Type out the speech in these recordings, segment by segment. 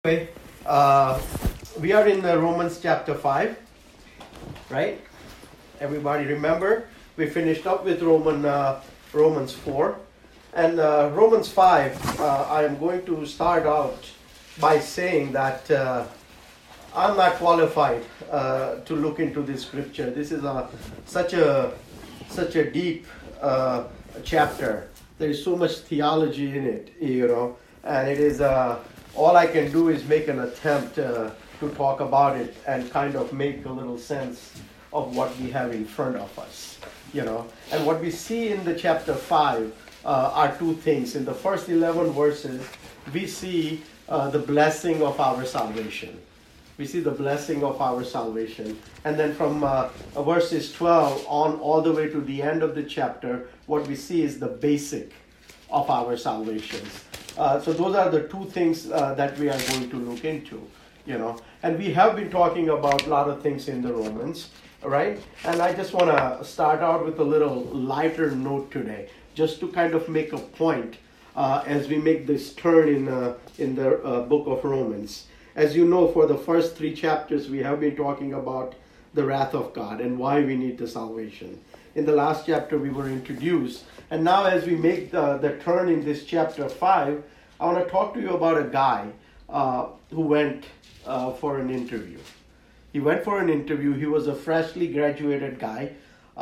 Anyway, we are in Romans chapter 5, right? Everybody remember? We finished up with Romans 4. And Romans 5, I am going to start out by saying that I'm not qualified to look into this scripture. This is such a deep chapter. There is so much theology in it, and it is... all I can do is make an attempt to talk about it and kind of make a little sense of what we have in front of us, And what we see in the chapter 5 are two things. In the first 11 verses, we see the blessing of our salvation. We see the blessing of our salvation. And then from verses 12 on all the way to the end of the chapter, what we see is the basic of our salvation. So those are the two things that we are going to look into, And we have been talking about a lot of things in the Romans, right? And I just want to start out with a little lighter note today, just to kind of make a point as we make this turn in the book of Romans. As you know, for the first 3 chapters, we have been talking about the wrath of God and why we need the salvation. In the last chapter, we were introduced. And now as we make the turn in this chapter 5, I want to talk to you about a guy who went for an interview. He went for an interview. He was a freshly graduated guy.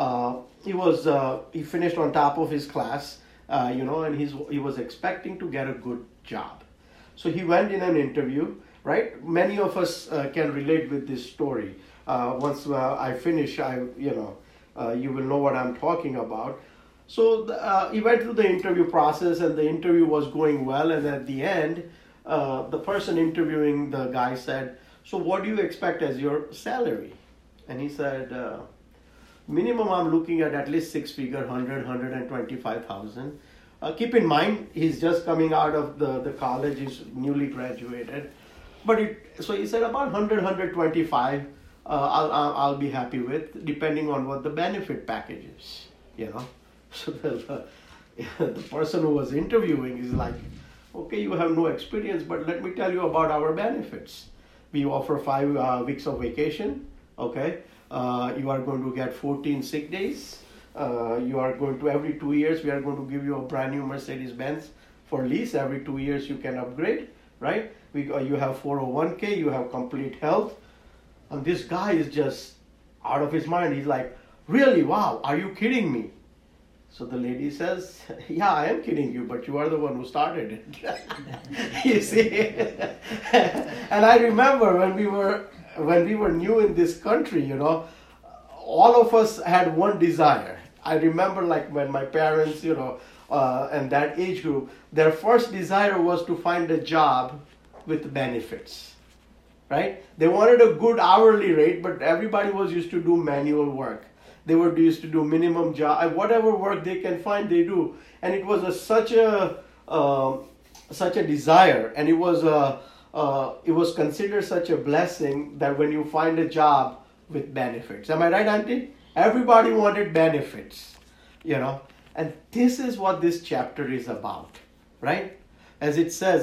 He finished on top of his class, and he was expecting to get a good job. So he went in an interview, right? Many of us can relate with this story. Once I finish, you will know what I'm talking about. So he went through the interview process, and the interview was going well. And at the end, the person interviewing the guy said, "So what do you expect as your salary?" And he said, "Minimum, I'm looking at least 6-figure, 125,000. Keep in mind, he's just coming out of the college. He's newly graduated. So he said about 100, 125. I'll be happy with, depending on what the benefit package is, So the person who was interviewing is like, "Okay, you have no experience, but let me tell you about our benefits. We offer 5 weeks of vacation, okay? You are going to get 14 sick days. You are going to, every 2 years, we are going to give you a brand new Mercedes-Benz for lease. Every 2 years you can upgrade, right? You have 401k, you have complete health." And this guy is just out of his mind. He's like, "Really? Wow, are you kidding me?" So the lady says, "Yeah, I am kidding you, but you are the one who started it." You see? And I remember when we were new in this country, all of us had one desire. I remember like when my parents, and that age group, their first desire was to find a job with benefits. Right? They wanted a good hourly rate, but everybody was used to do manual work. They were used to do minimum job, whatever work they can find, they do. And it was such a desire, and it was considered such a blessing that when you find a job with benefits. Am I right, Auntie? Everybody wanted benefits, And this is what this chapter is about, right? As it says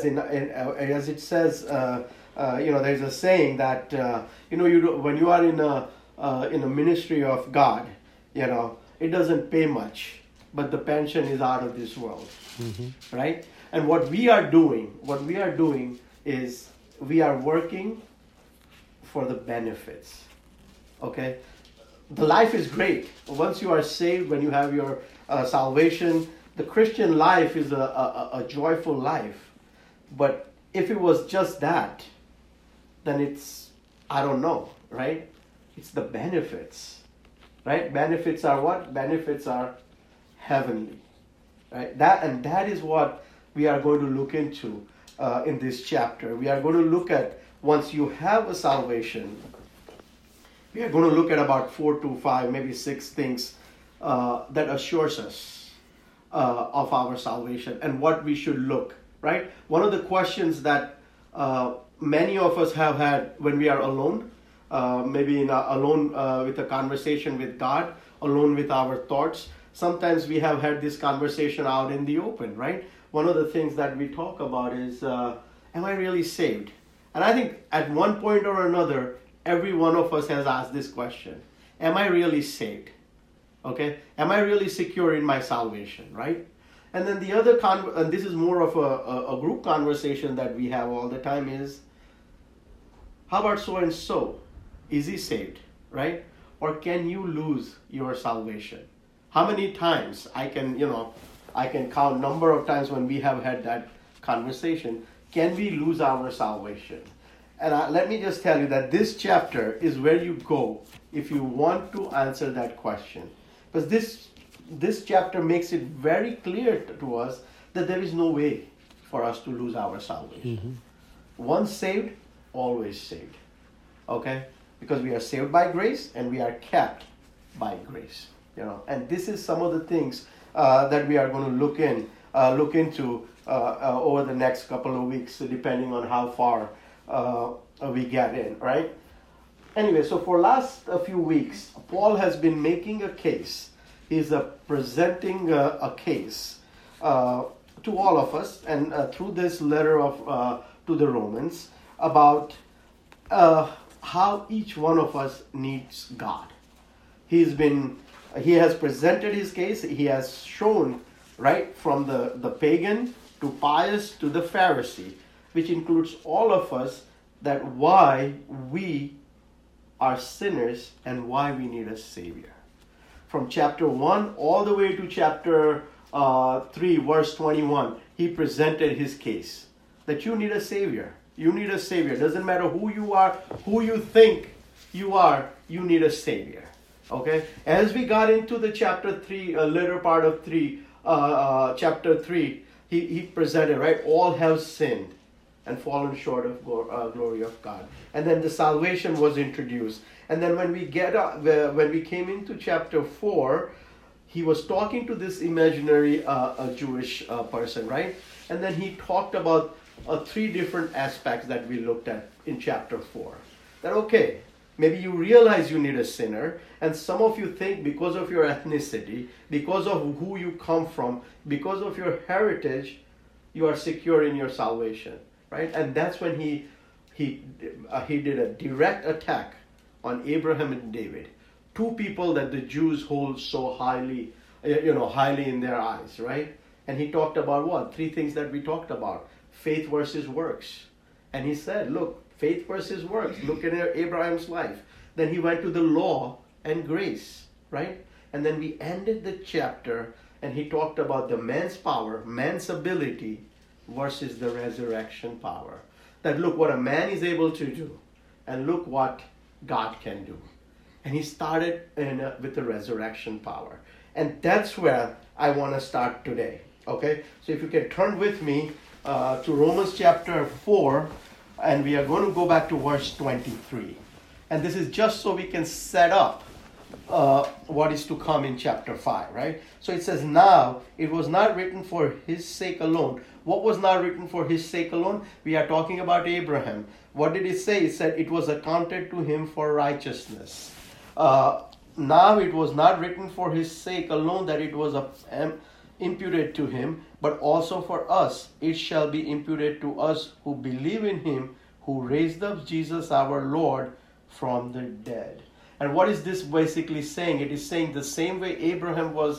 there's a saying that when you are in a ministry of God, it doesn't pay much, but the pension is out of this world, right? And what we are doing is we are working for the benefits. Okay, the life is great once you are saved. When you have your salvation, the Christian life is a joyful life. But if it was just that, then it's, I don't know, right? It's the benefits, right? Benefits are what? Benefits are heavenly, right? That is what we are going to look into in this chapter. We are going to look at, once you have a salvation, we are going to look at about 4 to 5, maybe 6 things that assures us of our salvation and what we should look, right? One of the questions that many of us have had when we are alone, maybe alone with a conversation with God, alone with our thoughts. Sometimes we have had this conversation out in the open, right? One of the things that we talk about is, am I really saved? And I think at one point or another, every one of us has asked this question. Am I really saved? Okay? Am I really secure in my salvation, right? And then the other, and this is more of a group conversation that we have all the time is, how about so and so? Is he saved, right? Or can you lose your salvation? How many times I can count number of times when we have had that conversation. Can we lose our salvation? And let me just tell you that this chapter is where you go if you want to answer that question. Because this chapter makes it very clear to us that there is no way for us to lose our salvation. Mm-hmm. Once saved, always saved. Okay? Because we are saved by grace and we are kept by grace. And this is some of the things that we are going to look into over the next couple of weeks, depending on how far we get in, right? Anyway, so for last few weeks, Paul has been making a case. He's presenting a case to all of us, and through this letter to the Romans, about how each one of us needs God. He has presented his case. He has shown, right, from the pagan to pious to the Pharisee, which includes all of us, that why we are sinners and why we need a Savior. From chapter 1 all the way to chapter 3, verse 21, he presented his case that you need a Savior. You need a Savior. Doesn't matter who you are, who you think you are, you need a Savior. Okay? As we got into the chapter 3, later part of chapter 3, he presented, right? All have sinned and fallen short of glory of God. And then the salvation was introduced. And then when we came into chapter 4, he was talking to this imaginary Jewish person, right? And then he talked about 3 different aspects that we looked at in chapter 4. That, okay, maybe you realize you need a sinner, and some of you think because of your ethnicity, because of who you come from, because of your heritage, you are secure in your salvation, right? And that's when he did a direct attack on Abraham and David, 2 people that the Jews hold so highly, highly in their eyes, right? And he talked about what? 3 things that we talked about. Faith versus works. And he said, look, faith versus works. Look at Abraham's life. Then he went to the law and grace, right? And then we ended the chapter and he talked about the man's power, man's ability versus the resurrection power. That look what a man is able to do and look what God can do. And he started with the resurrection power. And that's where I want to start today. Okay? So if you can turn with me to Romans chapter 4, and we are going to go back to verse 23. And this is just so we can set up what is to come in chapter 5, right? So it says, now it was not written for his sake alone. What was not written for his sake alone? We are talking about Abraham. What did it say? It said it was accounted to him for righteousness. Now it was not written for his sake alone that it was imputed to him, but also for us. It shall be imputed to us who believe in him who raised up Jesus our Lord from the dead. And what is this basically saying? It is saying the same way Abraham was,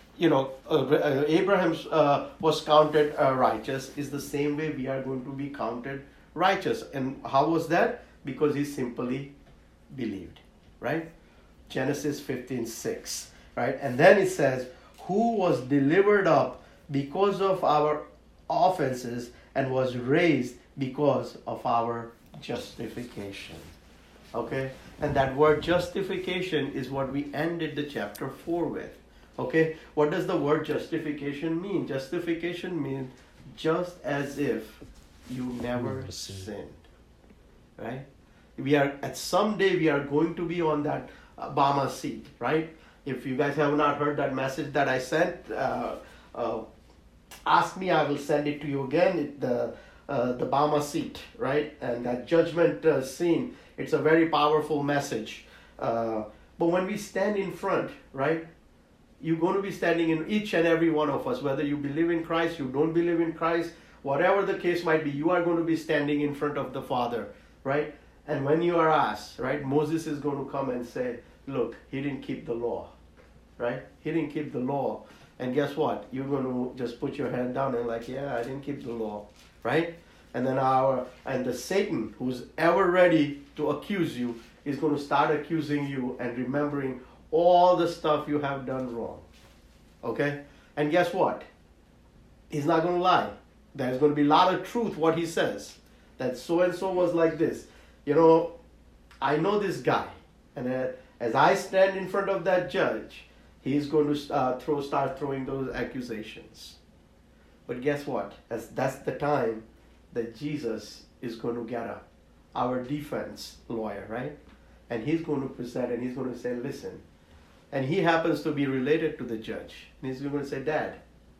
Abraham was counted righteous, is the same way we are going to be counted righteous. And how was that? Because he simply believed, right? Genesis 15:6, right? And then it says, who was delivered up because of our offenses and was raised because of our justification. Okay? And that word justification is what we ended the chapter 4 with. Okay? What does the word justification mean? Justification means just as if you never sinned. Right? Someday we are going to be on that Bama seat, right? If you guys have not heard that message that I sent, ask me, I will send it to you again. The Bama seat, right? And that judgment scene, it's a very powerful message. But when we stand in front, right? You're going to be standing in each and every one of us, whether you believe in Christ, you don't believe in Christ, whatever the case might be, you are going to be standing in front of the Father, right? And when you are asked, right, Moses is going to come and say, look, he didn't keep the law, right? He didn't keep the law. And guess what? You're going to just put your hand down and like, yeah, I didn't keep the law, right? And then the Satan, who's ever ready to accuse you, is going to start accusing you and remembering all the stuff you have done wrong. Okay? And guess what? He's not going to lie. There's going to be a lot of truth what he says. That so-and-so was like this. You know, I know this guy. And as I stand in front of that judge, he's going to start throwing those accusations. But guess what? That's the time that Jesus is going to get up, our defense lawyer, right? And he's going to present and he's going to say, listen. And he happens to be related to the judge. And he's going to say, Dad,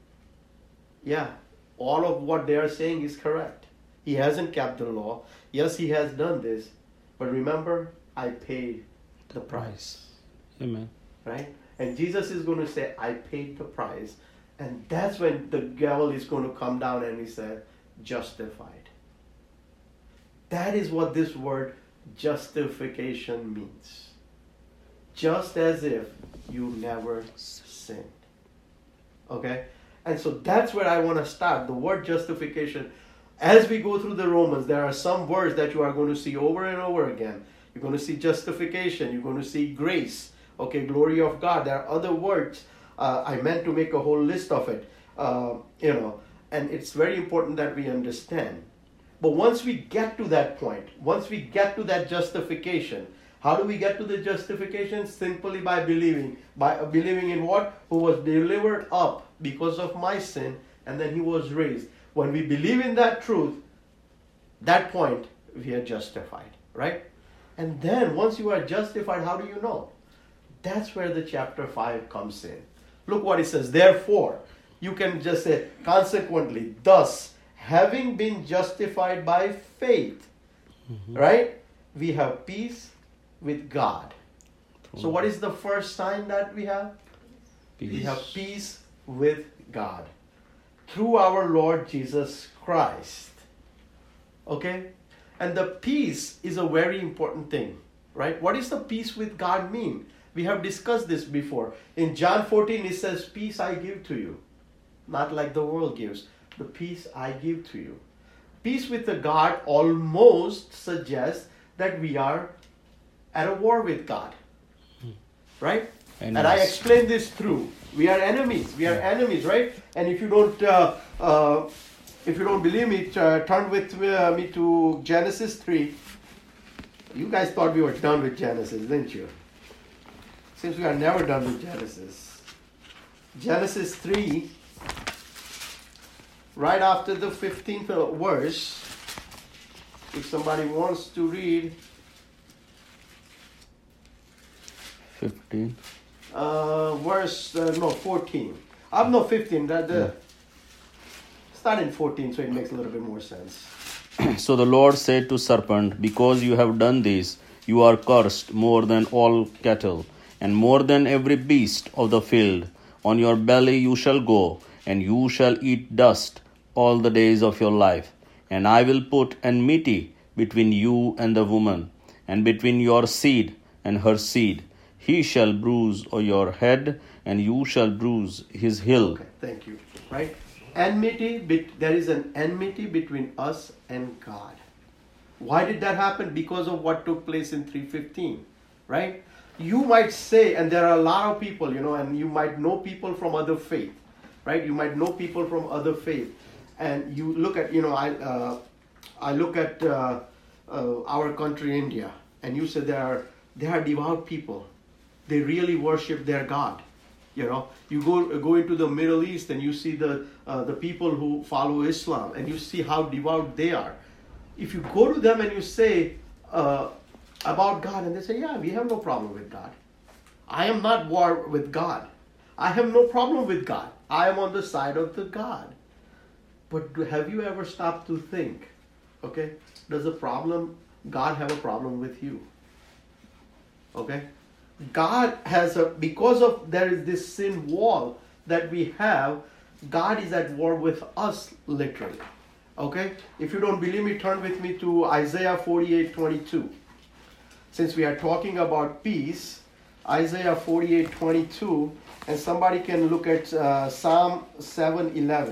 yeah, all of what they are saying is correct. He hasn't kept the law. Yes, he has done this. But remember, I paid the price. Amen. Right? And Jesus is going to say, I paid the price. And that's when the devil is going to come down and he said, justified. That is what this word justification means. Just as if you never sinned. Okay? And so that's where I want to start. The word justification. As we go through the Romans, there are some words that you are going to see over and over again. You're going to see justification. You're going to see grace. Okay, glory of God. There are other words. I meant to make a whole list of it. And it's very important that we understand. But once we get to that point, once we get to that justification, how do we get to the justification? Simply by believing. By believing in what? Who was delivered up because of my sin, and then he was raised. When we believe in that truth, that point, we are justified, right? And then once you are justified, how do you know? That's where the chapter 5 comes in. Look what it says. Therefore, you can just say, consequently, thus, having been justified by faith, right? We have peace with God. So what is the first sign that we have? Peace. We have peace with God through our Lord Jesus Christ. Okay? And the peace is a very important thing, right? What does the peace with God mean? We have discussed this before. In John 14, it says, peace I give to you. Not like the world gives. The peace I give to you. Peace with the God almost suggests that we are at a war with God. Right? And I explained this through. We are enemies. We are enemies, right? And if you don't believe me, turn with me to Genesis 3. You guys thought we were done with Genesis, didn't you? Seems we are never done with Genesis. Genesis 3, right after the 15th verse, if somebody wants to read 15. 14. No, 15. Start in 14, so it makes a little bit more sense. So the Lord said to serpent, because you have done this, you are cursed more than all cattle, and more than every beast of the field. On your belly you shall go, and you shall eat dust all the days of your life. And I will put enmity between you and the woman, and between your seed and her seed. He shall bruise your head, and you shall bruise his heel. Okay, thank you. Right? Enmity, there is an enmity between us and God. Why did that happen? Because of what took place in 3:15. Right? You might say, and there are a lot of people, and you might know people from other faith. Right? You might know people from other faith. And you look at, I look at our country, India, and you say they are devout people. They really worship their God. You go into the Middle East and you see the people who follow Islam, and you see how devout they are. If you go to them and you say about God, and they say, yeah, we have no problem with God. I am not war with God. I have no problem with God. I am on the side of the God. But have you ever stopped to think, okay, does God have a problem with you? Okay? God has because of there is this sin wall that we have, God is at war with us literally. Okay? If you don't believe me, turn with me to Isaiah 48:22. Since we are talking about peace, Isaiah 48:22, and somebody can look at Psalm 7:11.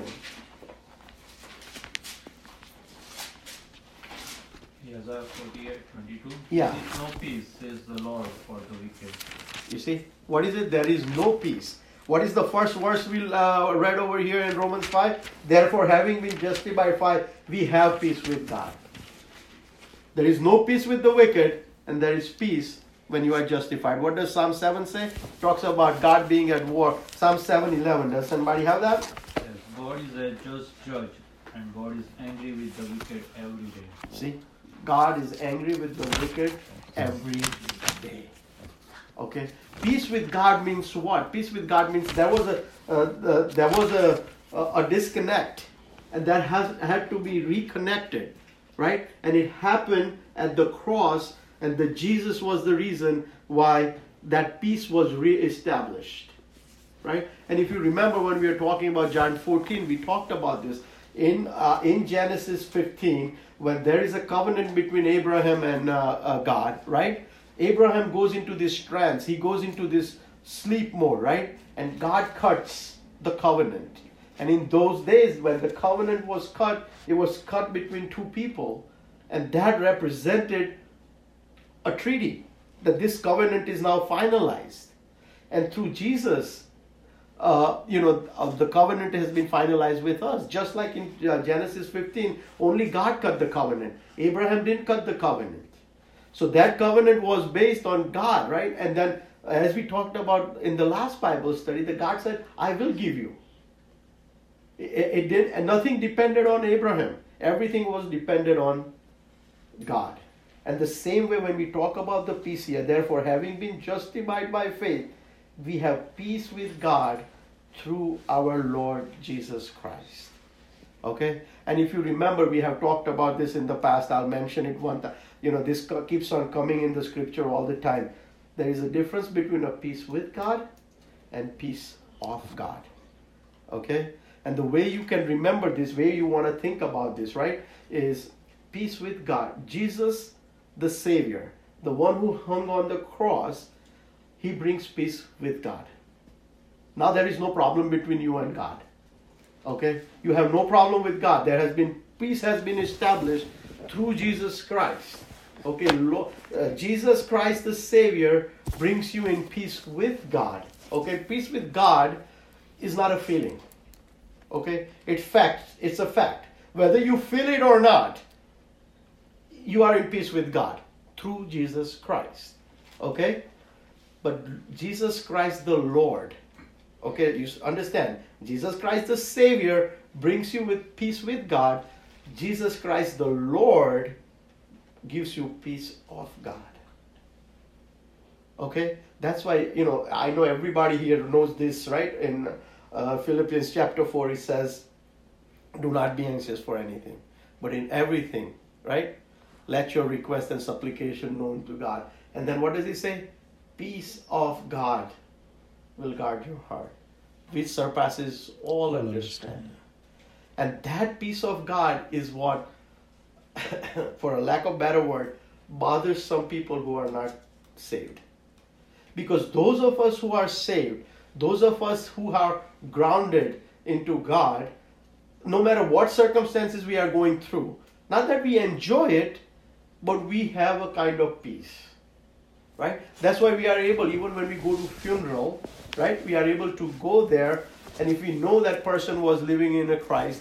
Isaiah 48:22. Yeah. There is no peace, says the Lord, for the wicked. You see, what is it? There is no peace. What is the first verse we read over here in Romans 5? Therefore, having been justified by, we have peace with God. There is no peace with the wicked, and there is peace when you are justified. What does Psalm 7 say? Talks about God being at war. Psalm 7:11. Does somebody have that? Yes, God is a just judge, and God is angry with the wicked every day. See, God is angry with the wicked every day. Okay, peace with God means what? Peace with God means there was a disconnect, and that had to be reconnected, right? And it happened at the cross, and Jesus was the reason why that peace was reestablished, right? And if you remember when we were talking about John 14, we talked about this in Genesis 15, when there is a covenant between Abraham and God, right? Abraham goes into this trance. He goes into this sleep mode, right? And God cuts the covenant. And in those days, when the covenant was cut, it was cut between two people. And that represented a treaty, that this covenant is now finalized. And through Jesus, the covenant has been finalized with us. Just like in Genesis 15, only God cut the covenant. Abraham didn't cut the covenant. So that covenant was based on God, right? And then, as we talked about in the last Bible study, that God said, I will give you. It did, and nothing depended on Abraham. Everything was dependent on God. And the same way when we talk about the peace here, therefore, having been justified by faith, we have peace with God through our Lord Jesus Christ. Okay? And if you remember, we have talked about this in the past. I'll mention it one time. This keeps on coming in the scripture all the time. There is a difference between a peace with God and peace of God. Okay? And the way you can remember this, way you want to think about this, right, is peace with God. Jesus, the Savior, the one who hung on the cross, he brings peace with God. Now there is no problem between you and God. Okay? You have no problem with God. Peace has been established through Jesus Christ. Okay, Jesus Christ the Savior brings you in peace with God. Okay, peace with God is not a feeling. Okay, it's a fact. Whether you feel it or not, you are in peace with God through Jesus Christ. Okay, but Jesus Christ the Lord. Okay, you understand? Jesus Christ the Savior brings you with peace with God. Jesus Christ the Lord gives you peace of God. Okay? That's why, I know everybody here knows this, right? In Philippians chapter 4, it says, do not be anxious for anything, but in everything, right? Let your request and supplication known to God. And then what does he say? Peace of God will guard your heart, which surpasses all understanding. And that peace of God is what, for a lack of better word, bothers some people who are not saved. Because those of us who are saved, those of us who are grounded into God, no matter what circumstances we are going through, not that we enjoy it, but we have a kind of peace. Right? That's why we are able, even when we go to funeral, right? We are able to go there, and if we know that person was living in a Christ,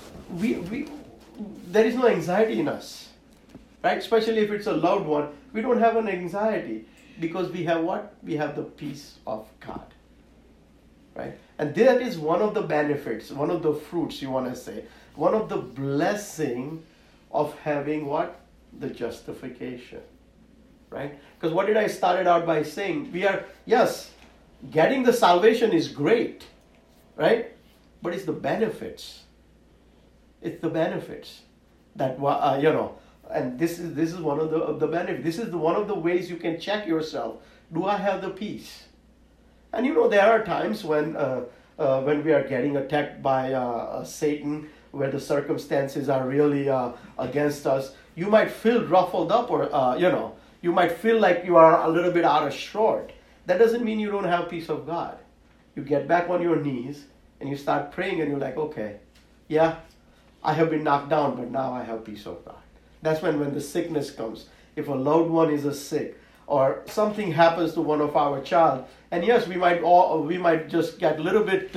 there is no anxiety in us. Right? Especially if it's a loved one, we don't have an anxiety because we have what? We have the peace of God. Right? And that is one of the benefits, one of the fruits, you want to say, one of the blessing of having what? The justification. Right? Because what did I started out by saying? Getting the salvation is great, right? But it's the benefits. It's the benefits that and this is one of the benefits. This is one of the ways you can check yourself. Do I have the peace? And there are times when we are getting attacked by Satan, where the circumstances are really against us, you might feel ruffled up, or you might feel like you are a little bit out of short. That doesn't mean you don't have peace of God. You get back on your knees and you start praying, and you're like, okay, yeah, I have been knocked down, but now I have peace of God. That's when the sickness comes. If a loved one is sick, or something happens to one of our child, and yes, we might just get a little bit,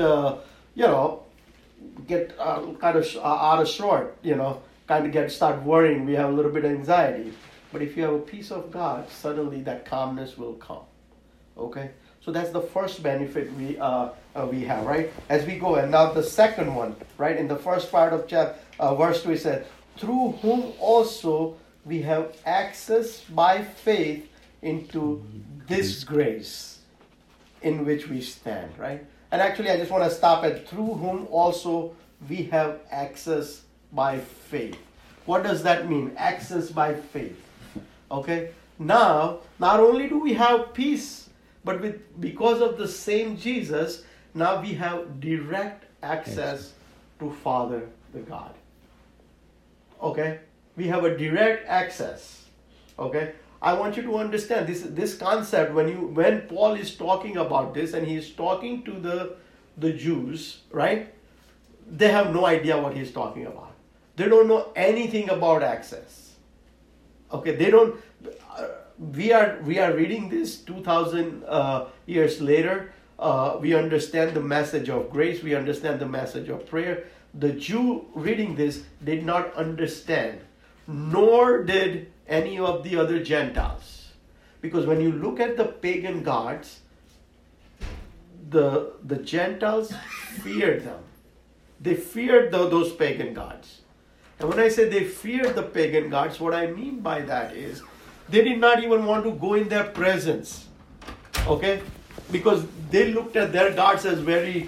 get kind of out of short, start worrying. We have a little bit of anxiety. But if you have a peace of God, suddenly that calmness will come. Okay, so that's the first benefit we have, right? As we go, and now the second one, right? In the first part of verse 2, it says, "Through whom also we have access by faith into this grace in which we stand," right? And actually, I just want to stop at "through whom also we have access by faith." What does that mean? Access by faith. Okay. Now, not only do we have peace, but because of the same Jesus, now we have direct access to Father the God. Okay. We have a direct access. Okay. I want you to understand this concept when Paul is talking about this, and he is talking to the Jews, right? They have no idea what he's talking about. They don't know anything about access. Okay, they don't. We are reading this 2,000 years later. We understand the message of grace. We understand the message of prayer. The Jew reading this did not understand, nor did any of the other Gentiles. Because when you look at the pagan gods, the Gentiles feared them. They feared those pagan gods. And when I say they feared the pagan gods, what I mean by that is they did not even want to go in their presence. Okay? Because they looked at their gods as very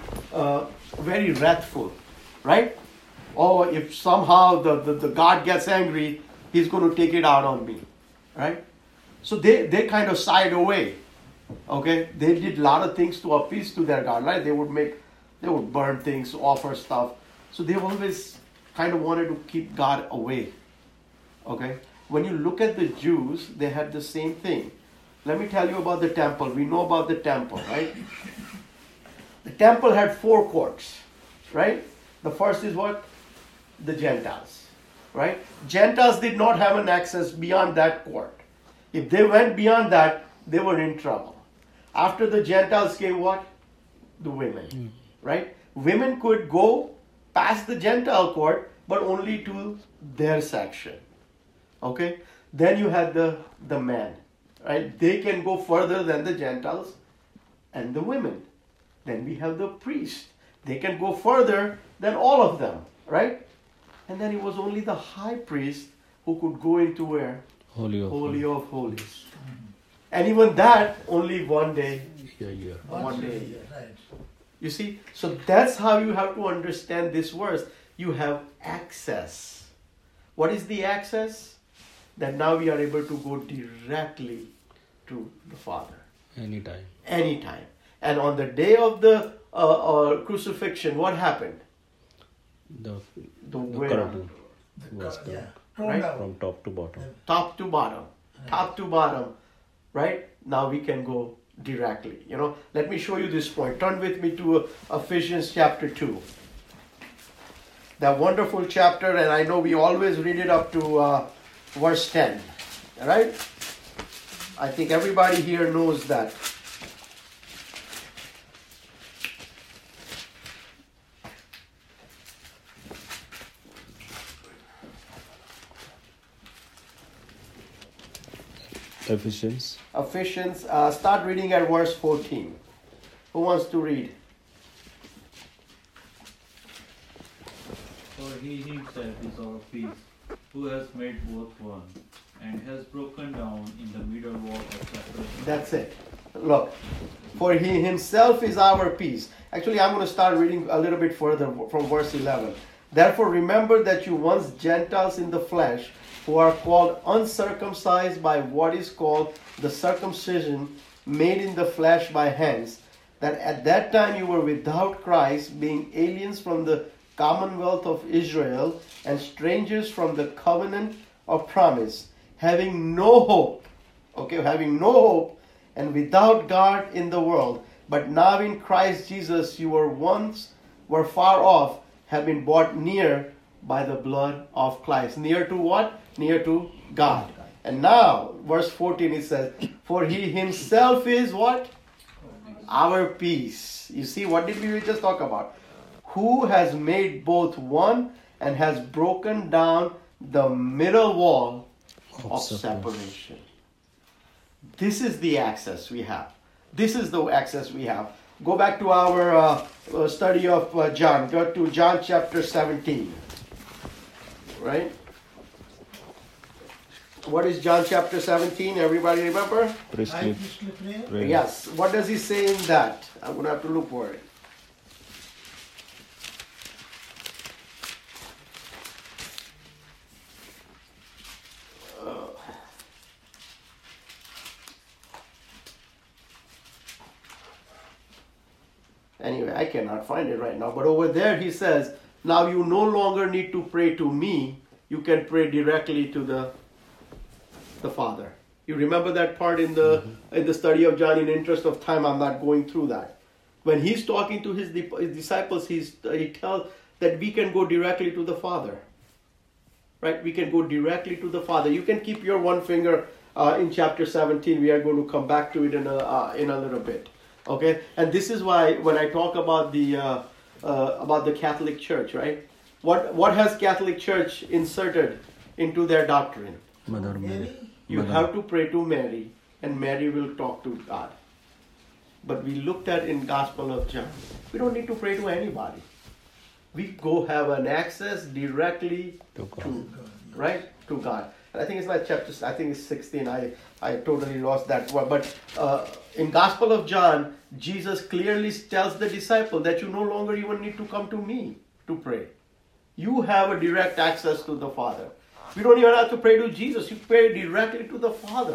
wrathful. Right? Oh, if somehow the God gets angry, he's going to take it out on me. Right? So they kind of shied away. Okay? They did a lot of things to appease to their God. Right? They would burn things, offer stuff. So they always kind of wanted to keep God away. Okay? When you look at the Jews, they had the same thing. Let me tell you about the temple. We know about the temple, right? The temple had 4 courts, right? The first is what? The Gentiles, right? Gentiles did not have an access beyond that court. If they went beyond that, they were in trouble. After the Gentiles came what? The women, right? Women could go past the Gentile court, but only to their section. Okay? Then you had the men, right? They can go further than the Gentiles and the women. Then we have the priest. They can go further than all of them, right? And then it was only the high priest who could go into where? Holy of Holies. And even that, only one day. One day a year. Right. You see? So that's how you have to understand this verse. You have access. What is the access? That now we are able to go directly to the Father. Anytime. Anytime. And on the day of the crucifixion, what happened? The veil. curtain was done. Yeah. Right? From top to bottom. Top to bottom. Top to bottom. Right? Now we can go directly. Let me show you this point. Turn with me to Ephesians chapter 2. That wonderful chapter, and I know we always read it up to verse 10. Right? I think everybody here knows that. Ephesians. Start reading at verse 14. Who wants to read? For he himself is our peace, who has made both one, and has broken down in the middle wall of separation. That's it. Look. For he himself is our peace. Actually, I'm going to start reading a little bit further from verse 11. Therefore, remember that you once Gentiles in the flesh, who are called uncircumcised by what is called the circumcision made in the flesh by hands, that at that time you were without Christ, being aliens from the commonwealth of Israel, and strangers from the covenant of promise, having no hope, having no hope, and without God in the world. But now in Christ Jesus you were far off, have been brought near by the blood of Christ. Near to what? Near to God. And now, verse 14, it says, for he himself is what? Our peace. You see, what did we just talk about? Who has made both one and has broken down the middle wall of separation. This is the access we have. This is the access we have. Go back to our study of John. Go to John chapter 17. Right? What is John chapter 17? Everybody remember? Priestly prayer. Yes. What does he say in that? I'm going to have to look for it. Anyway, I cannot find it right now. But over there he says, now you no longer need to pray to me. You can pray directly to the Father. You remember that part in the study of John? In interest of time, I'm not going through that. When he's talking to his disciples, he tells that we can go directly to the Father. Right? We can go directly to the Father. You can keep your one finger in chapter 17. We are going to come back to it in a little bit. Okay, and this is why when I talk about the Catholic Church, right? What has Catholic Church inserted into their doctrine? Mother Mary. You have to pray to Mary, and Mary will talk to God. But we looked at in Gospel of John, we don't need to pray to anybody. We go have an access directly to God. I think it's like chapter, I think it's 16. I totally lost that word. But in Gospel of John, Jesus clearly tells the disciple that you no longer even need to come to me to pray. You have a direct access to the Father. We don't even have to pray to Jesus. You pray directly to the Father.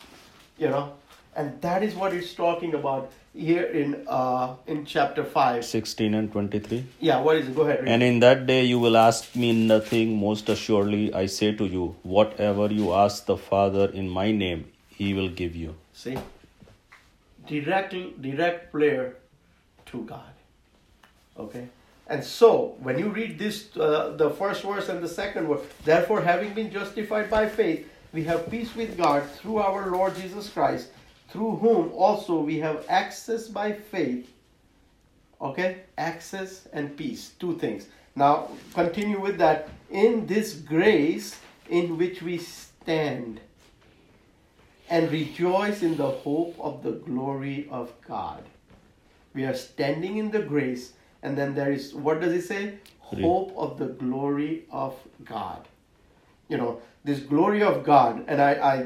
And that is what it's talking about here in chapter 5. 16 and 23. Yeah, what is it? Go ahead. And in that day you will ask me nothing. Most assuredly, I say to you, whatever you ask the Father in my name, he will give you. See? Direct prayer to God. Okay? And so, when you read this, the first verse and the second verse, therefore, having been justified by faith, we have peace with God through our Lord Jesus Christ, through whom also we have access by faith. Okay? Access and peace. Two things. Now, continue with that. In this grace in which we stand and rejoice in the hope of the glory of God. We are standing in the grace, and then there is, what does it say? Hope of the glory of God. This glory of God, and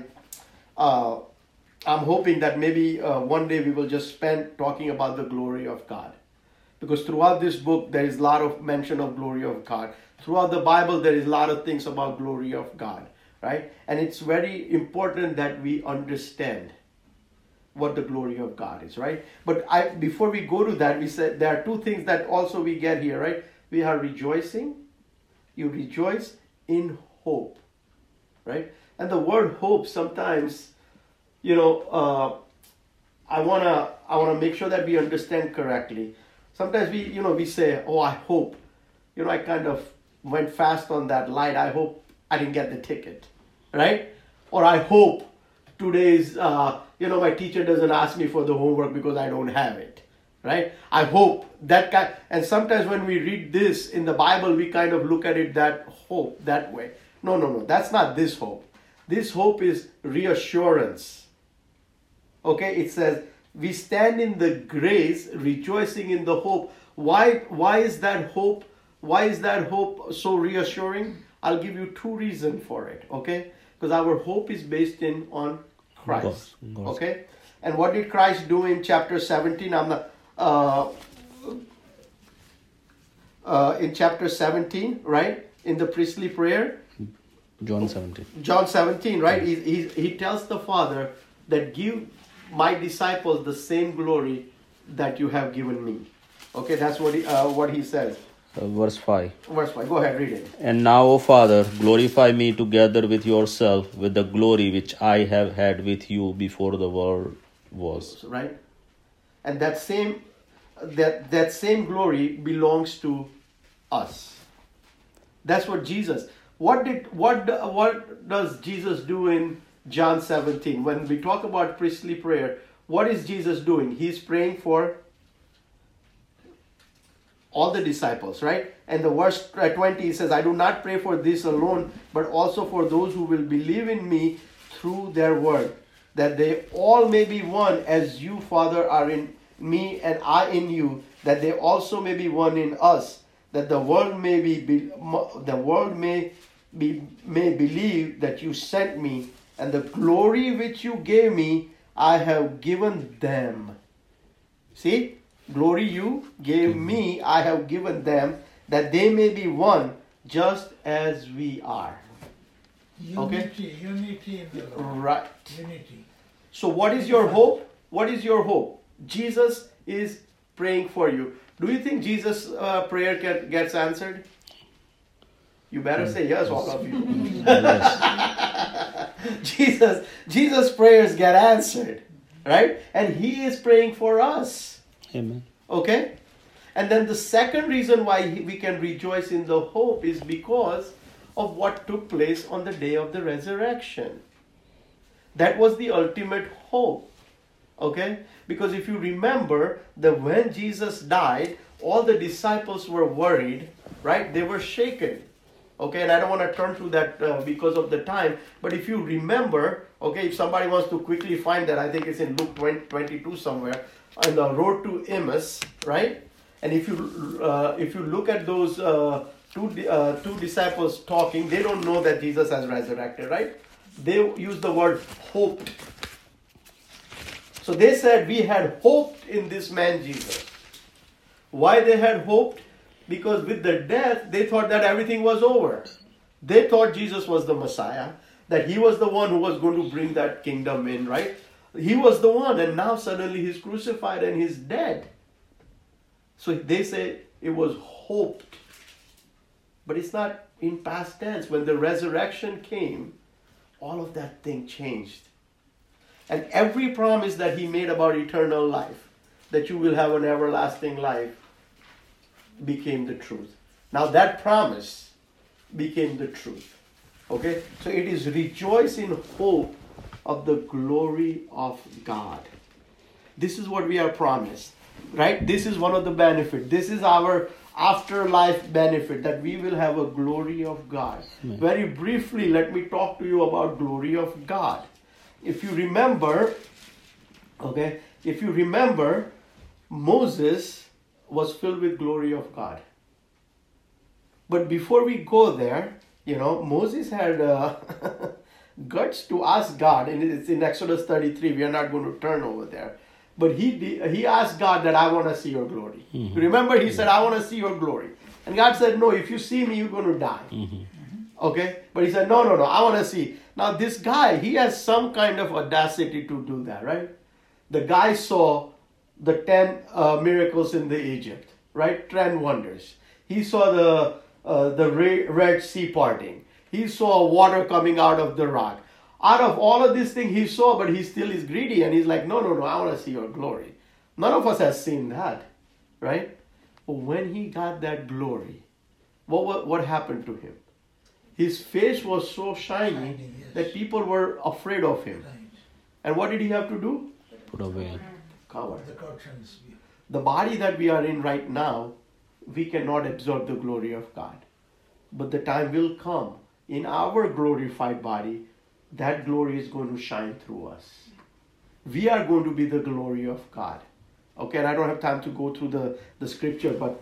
I'm hoping that maybe one day we will just spend talking about the glory of God. Because throughout this book, there is a lot of mention of glory of God. Throughout the Bible, there is a lot of things about glory of God. Right? And it's very important that we understand what the glory of God is. Right? But before we go to that, we said there are two things that also we get here. Right? We are rejoicing. You rejoice in hope. Right? And the word hope sometimes, I wanna make sure that we understand correctly. Sometimes we say, oh, I hope, I kind of went fast on that light. I hope I didn't get the ticket, right? Or I hope today's, my teacher doesn't ask me for the homework because I don't have it, right? I hope that kind. And sometimes when we read this in the Bible, we kind of look at it that hope that way. No, that's not this hope. This hope is reassurance. Okay, it says, we stand in the grace, rejoicing in the hope. Why is that hope? Why is that hope so reassuring? I'll give you two reasons for it, okay? Because our hope is based on Christ, okay? And what did Christ do in chapter 17? In chapter 17, right? In the priestly prayer. John 17. John 17, right? He tells the Father that give my disciples the same glory that you have given me. Okay, that's what he says. verse 5. Verse 5. Go ahead, read it. And now, O Father, glorify me together with yourself with the glory which I have had with you before the world was. Right? And that same glory belongs to us. That's what Jesus. What does Jesus do in John 17? When we talk about priestly prayer, what is Jesus doing? He's praying for all the disciples, right? And the verse 20 says, I do not pray for this alone, but also for those who will believe in me through their word, that they all may be one, as you, Father, are in me and I in you, that they also may be one in us, that the world may believe that you sent me, and the glory which you gave me, I have given them. See? Glory you gave me, I have given them, that they may be one, just as we are. Unity in the Lord. Right. Unity. So what is your hope? What is your hope? Jesus is praying for you. Do you think Jesus' prayer gets answered? You better say yes, all of you. Jesus' prayers get answered, right? And He is praying for us. Amen. Okay? And then the second reason why we can rejoice in the hope is because of what took place on the day of the resurrection. That was the ultimate hope. Okay? Because if you remember that when Jesus died, all the disciples were worried, right? They were shaken. Okay, and I don't want to turn through that because of the time. But if you remember, okay, if somebody wants to quickly find that, I think it's in Luke 22 somewhere, on the road to Emmaus, right? And if you look at those two disciples talking, they don't know that Jesus has resurrected, right? They use the word hoped. So they said, we had hoped in this man Jesus. Why they had hoped? Because with the death, they thought that everything was over. They thought Jesus was the Messiah, that He was the one who was going to bring that kingdom in, right? He was the one, and now suddenly He's crucified and He's dead. So they say it was hoped. But it's not in past tense. When the resurrection came, all of that thing changed. And every promise that He made about eternal life, that you will have an everlasting life, became the truth. Now that promise became the truth. Okay? So it is rejoice in hope of the glory of God. This is what we are promised. Right? This is one of the benefits. This is our afterlife benefit, that we will have a glory of God. Very briefly, let me talk to you about glory of God. If you remember, Moses was filled with glory of God. But before we go there, Moses had guts to ask God, and it's in Exodus 33. We are not going to turn over there. But he asked God that I want to see your glory. Mm-hmm. Remember, he said, I want to see your glory. And God said, no, if you see me, you're going to die. Mm-hmm. Okay? But he said, no, I want to see. Now this guy, he has some kind of audacity to do that, right? The guy saw the 10 miracles in the Egypt, right? 10 wonders. He saw the Red Sea parting. He saw water coming out of the rock. Out of all of these things he saw, but he still is greedy, and he's like, no, I want to see your glory. None of us has seen that, right? But when he got that glory, what happened to him? His face was so shiny that people were afraid of him. Right. And what did he have to do? Put away. Cover. The body that we are in right now, we cannot absorb the glory of God. But the time will come in our glorified body, that glory is going to shine through us. We are going to be the glory of God. Okay, and I don't have time to go through the scripture, but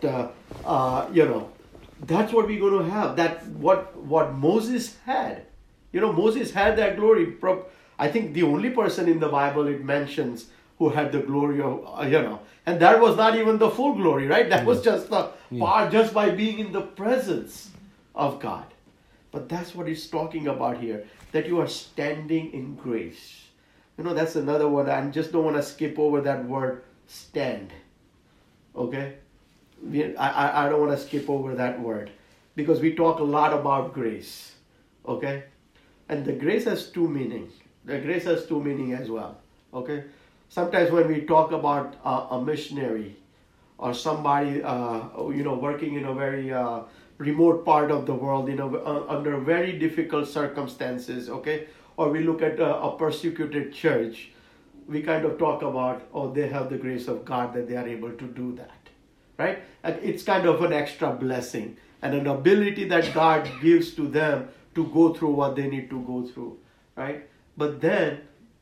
that's what we're going to have. That what Moses had. Moses had that glory. I think the only person in the Bible it mentions who had the glory of, and that was not even the full glory, right? That was just the part, just by being in the presence of God. But that's what he's talking about here, that you are standing in grace. That's another one. I just don't want to skip over that word stand. Okay? I don't want to skip over that word because we talk a lot about grace, okay? And the grace has two meanings. The grace has two meanings as well, okay? Sometimes when we talk about a missionary or somebody, working in a very remote part of the world, under very difficult circumstances, okay? Or we look at a persecuted church, we kind of talk about, they have the grace of God that they are able to do that, right? And it's kind of an extra blessing and an ability that God gives to them to go through what they need to go through, right? But then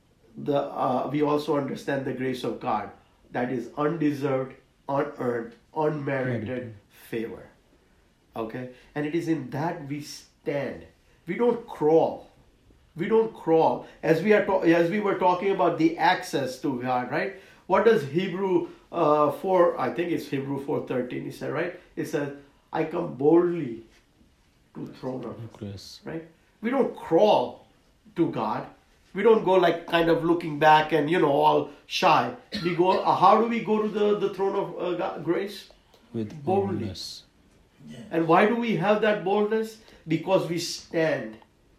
we also understand the grace of God that is undeserved, unearned, unmerited favor, okay? And it is in that we stand. We don't crawl. We don't crawl. As we were talking about the access to God, right? What does Hebrew 4, I think it's Hebrew 4:13, he said, right? It says, I come boldly to the throne of Grace. right? We don't crawl to God. We don't go like kind of looking back and, all shy. We go, how do we go to the throne of God, grace? With Boldly. boldness. And why do we have that boldness? Because we stand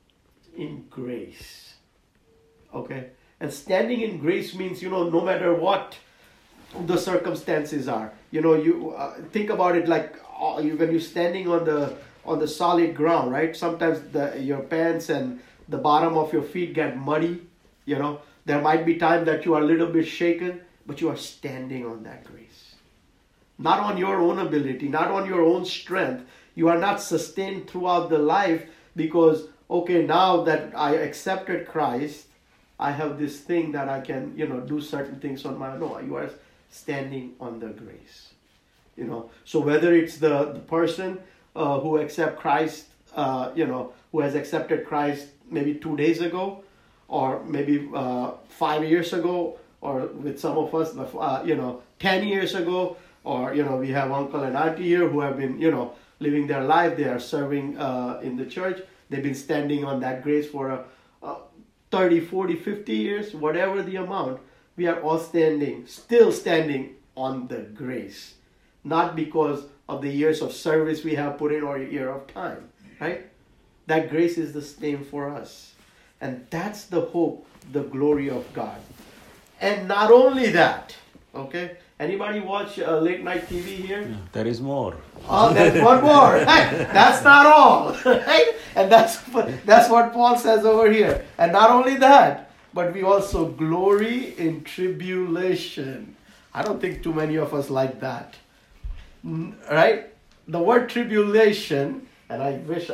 in grace. Okay? And standing in grace means, no matter what the circumstances are, you think about it like when you're standing on the solid ground, right? Sometimes your pants and the bottom of your feet get muddy, There might be time that you are a little bit shaken, but you are standing on that grace. Not on your own ability, not on your own strength. You are not sustained throughout the life because, okay, now that I accepted Christ, I have this thing that I can, do certain things on my own. No, you are standing on the grace. So whether it's the person who accept Christ, who has accepted Christ maybe 2 days ago, or maybe 5 years ago, or with some of us, 10 years ago, or, we have uncle and auntie here who have been, living their life. They are serving in the church. They've been standing on that grace for 30, 40, 50 years, whatever the amount. We are all still standing on the grace. Not because of the years of service we have put in or a year of time, right? That grace is the same for us. And that's the hope, the glory of God. And not only that, okay? Anybody watch late night TV here? Yeah, there is more. Oh, there's one more. Right? That's not all. Right? And that's what Paul says over here. And not only that, but we also glory in tribulation. I don't think too many of us like that. Right? The word tribulation, and I wish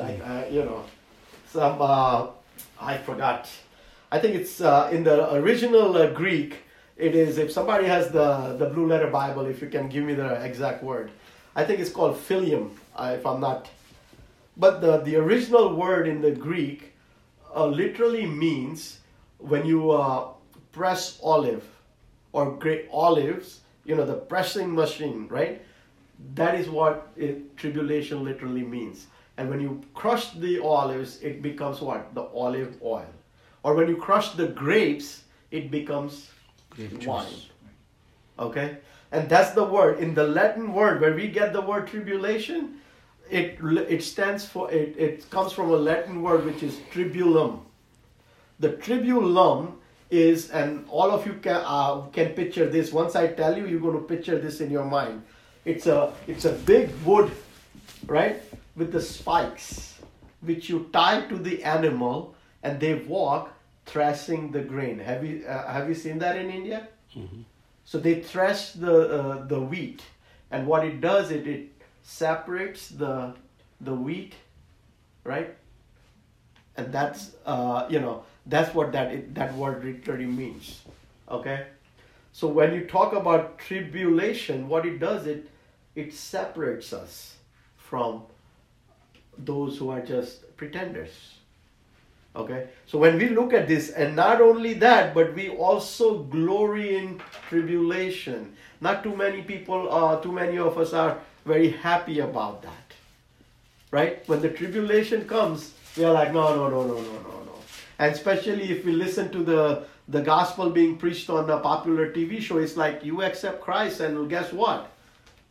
I forgot. I think it's in the original Greek. It is, if somebody has the Blue Letter Bible, if you can give me the exact word. I think it's called philium, if I'm not. But the original word in the Greek literally means when you press olive or grate olives, the pressing machine, right? That is what tribulation literally means. And when you crush the olives, it becomes what? The olive oil. Or when you crush the grapes, it becomes wine. Okay? And that's the word. In the Latin word, where we get the word tribulation, it stands for, it comes from a Latin word which is tribulum. The tribulum is, and all of you can picture this. Once I tell you, you're going to picture this in your mind. It's a big wood, right, with the spikes, which you tie to the animal, and they walk threshing the grain. Have you seen that in India? Mm-hmm. So they thresh the wheat, and what it does, it separates the wheat, right? And that's that's what that word literally means. Okay, so when you talk about tribulation, what it does, it separates us from those who are just pretenders. Okay, so when we look at this, and not only that, but we also glory in tribulation. Not too many people, too many of us are very happy about that, right? When the tribulation comes, we are like, no. And especially if we listen to the gospel being preached on a popular TV show, it's like, you accept Christ and guess what?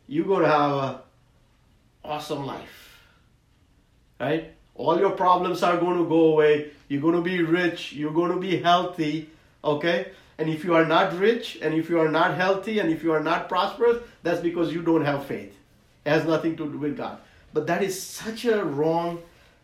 you're going to have an awesome life. Right? All your problems are going to go away. You're going to be rich. You're going to be healthy. Okay? And if you are not rich, and if you are not healthy, and if you are not prosperous, that's because you don't have faith. It has nothing to do with God. But that is such a wrong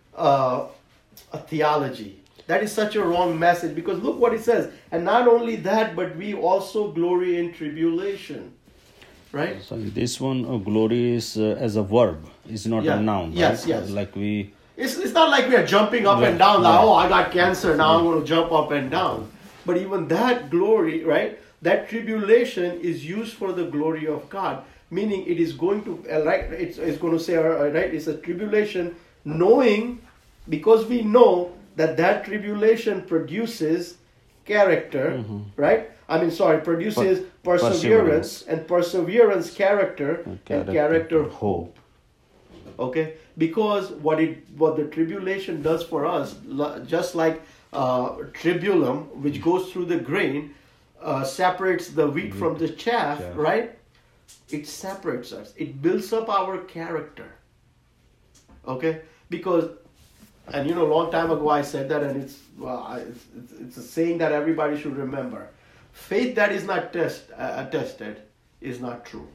theology. That is such a wrong message, because look what it says. And not only that, but we also glory in tribulation. Right? So this one, glory is as a verb. It's not a noun. Yes, right? yes. Like we... It's not like we are jumping up and down. Like, oh, I got cancer, now I'm going to jump up and down. But even that glory, right? That tribulation is used for the glory of God. Meaning it is going to, right? It's going to say, right? It's a tribulation, knowing, because we know that tribulation produces character, right? Produces perseverance, and perseverance character, and character hope. Okay, because what the tribulation does for us, just like tribulum, which goes through the grain, separates the wheat from the chaff, right? It separates us. It builds up our character. Okay, because. And a long time ago I said that, and it's a saying that everybody should remember. Faith that is not tested is not true.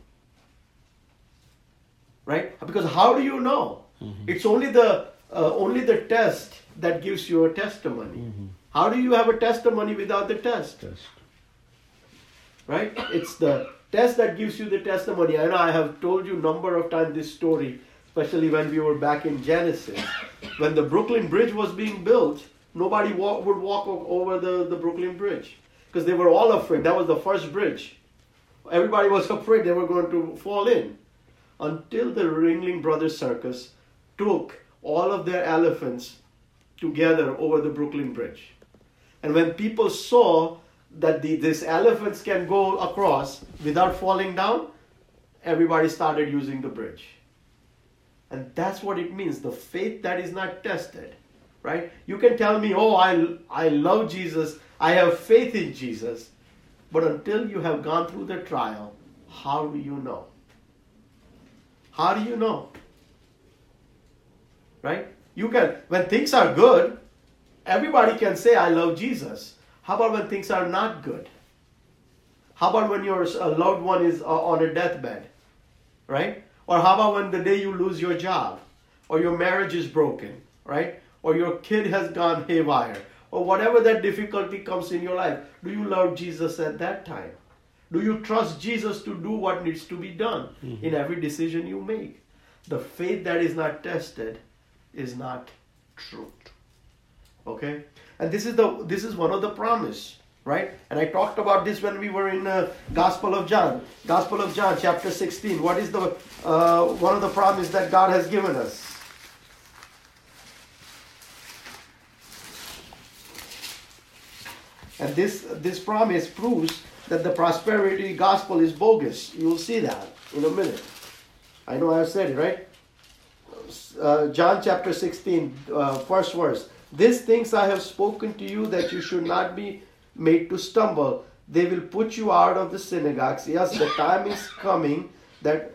Right? Because how do you know? It's only the test that gives you a testimony. How do you have a testimony without the test? Right? It's the test that gives you the testimony. I know I have told you a number of times this story, especially when we were back in Genesis. When the Brooklyn Bridge was being built, nobody would walk over the Brooklyn Bridge because they were all afraid. That was the first bridge. Everybody was afraid they were going to fall in. Until the Ringling Brothers Circus took all of their elephants together over the Brooklyn Bridge. And when people saw that these elephants can go across without falling down, everybody started using the bridge. And that's what it means, the faith that is not tested, right? You can tell me, oh, I love Jesus, I have faith in Jesus. But until you have gone through the trial, how do you know? How do you know? Right? You can, when things are good, everybody can say, I love Jesus. How about when things are not good? How about when your loved one is on a deathbed? Right? Or how about when the day you lose your job, or your marriage is broken, right? Or your kid has gone haywire, or whatever that difficulty comes in your life. Do you love Jesus at that time? Do you trust Jesus to do what needs to be done in every decision you make? The faith that is not tested is not true. Okay? And this is one of the promise. Right? And I talked about this when we were in Gospel of John. Gospel of John, chapter 16. What is the one of the promises that God has given us? And this promise proves that the prosperity gospel is bogus. You will see that in a minute. I know I have said it, right? John chapter 16, first verse. These things I have spoken to you that you should not be made to stumble. They will put you out of the synagogues. Yes, the time is coming that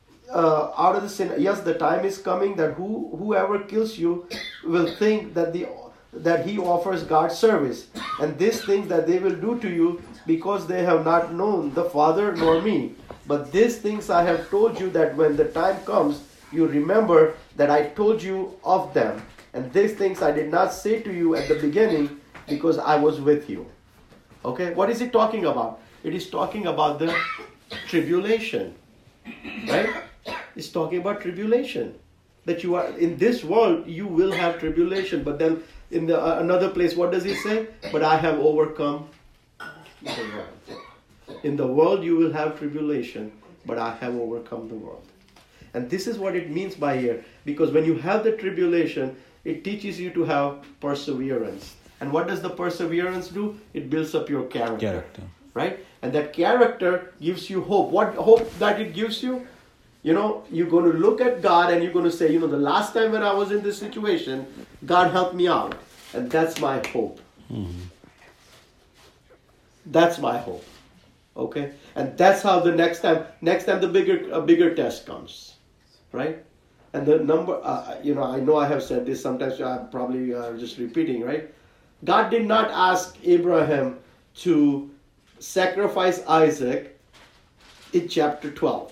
the time is coming that whoever kills you will think that he offers God service. And these things that they will do to you, because they have not known the Father nor me. But these things I have told you, that when the time comes, you remember that I told you of them. And these things I did not say to you at the beginning, because I was with you. Okay, what is it talking about? It is talking about the tribulation, right? It's talking about tribulation. That you are in this world, you will have tribulation. But then in another place, what does he say? But I have overcome the world. In the world you will have tribulation, but I have overcome the world. And this is what it means by here. Because when you have the tribulation, it teaches you to have perseverance. And what does the perseverance do? It builds up your character. Right? And that character gives you hope. What hope that it gives you? You're going to look at God and you're going to say, the last time when I was in this situation, God helped me out. And that's my hope. That's my hope. Okay, and that's how the next time the bigger test comes, right? And the number, I know I have said this sometimes. I'm probably just repeating, right? God did not ask Abraham to sacrifice Isaac in chapter 12.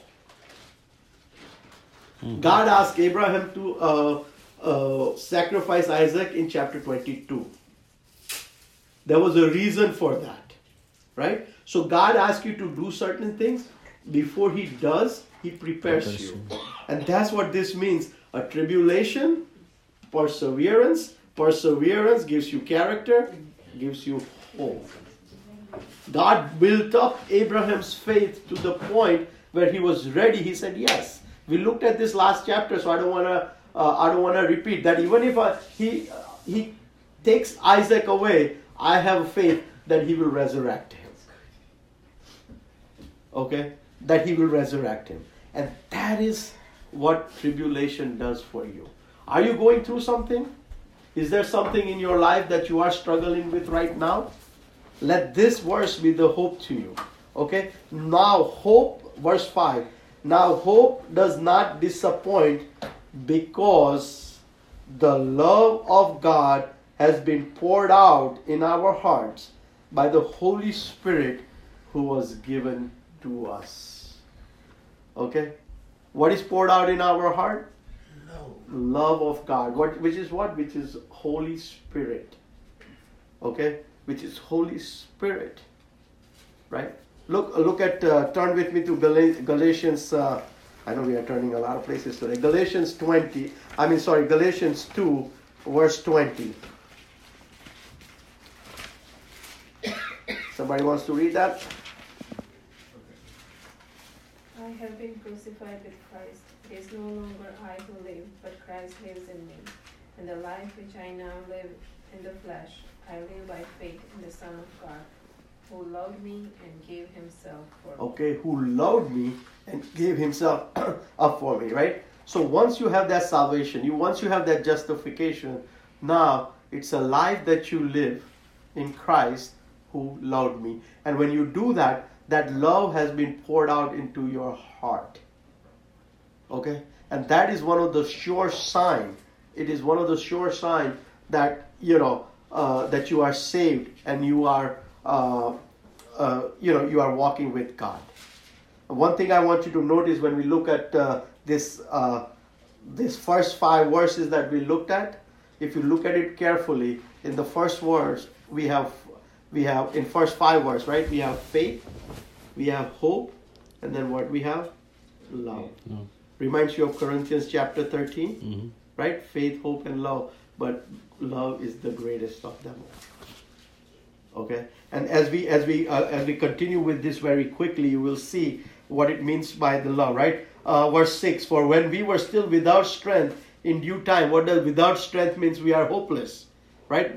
God asked Abraham to sacrifice Isaac in chapter 22. There was a reason for that, right? So God asks you to do certain things. Before He does, He prepares you. And that's what this means. A tribulation, perseverance. Perseverance gives you character, gives you hope. God built up Abraham's faith to the point where he was ready. He said yes. We looked at this last chapter, so I don't want to repeat that. Even if he takes Isaac away, I have faith that He will resurrect him. Okay, that He will resurrect him, and that is what tribulation does for you. Are you going through something? Is there something in your life that you are struggling with right now? Let this verse be the hope to you. Okay? Now hope, verse 5. Now hope does not disappoint because the love of God has been poured out in our hearts by the Holy Spirit who was given to us. Okay? What is poured out in our heart? Love of God. Which is what? Which is Holy Spirit. Okay? Which is Holy Spirit. Right? Look at, turn with me to Galatians, I know we are turning a lot of places today. Galatians 2, verse 20. Somebody wants to read that? I have been crucified with Christ. It is no longer I who live, but Christ lives in me. And the life which I now live in the flesh, I live by faith in the Son of God, who loved me and gave Himself for me. Okay, who loved me and gave Himself up for me, right? So once you have that salvation, once you have that justification, now it's a life that you live in Christ who loved me. And when you do that, that love has been poured out into your heart. Okay? And that is one of the sure signs. It is one of the sure signs that, that you are saved and you are, you are walking with God. One thing I want you to notice when we look at this first 5 verses that we looked at, if you look at it carefully, in the first verse, we have in first 5 verses, right? We have faith, we have hope, and then what we have? Love. No. Reminds you of Corinthians chapter 13, right? Faith, hope, and love. But love is the greatest of them all. Okay? And as we continue with this very quickly, you will see what it means by the love, right? Verse 6, for when we were still without strength, in due time, what does without strength means? We are hopeless, right?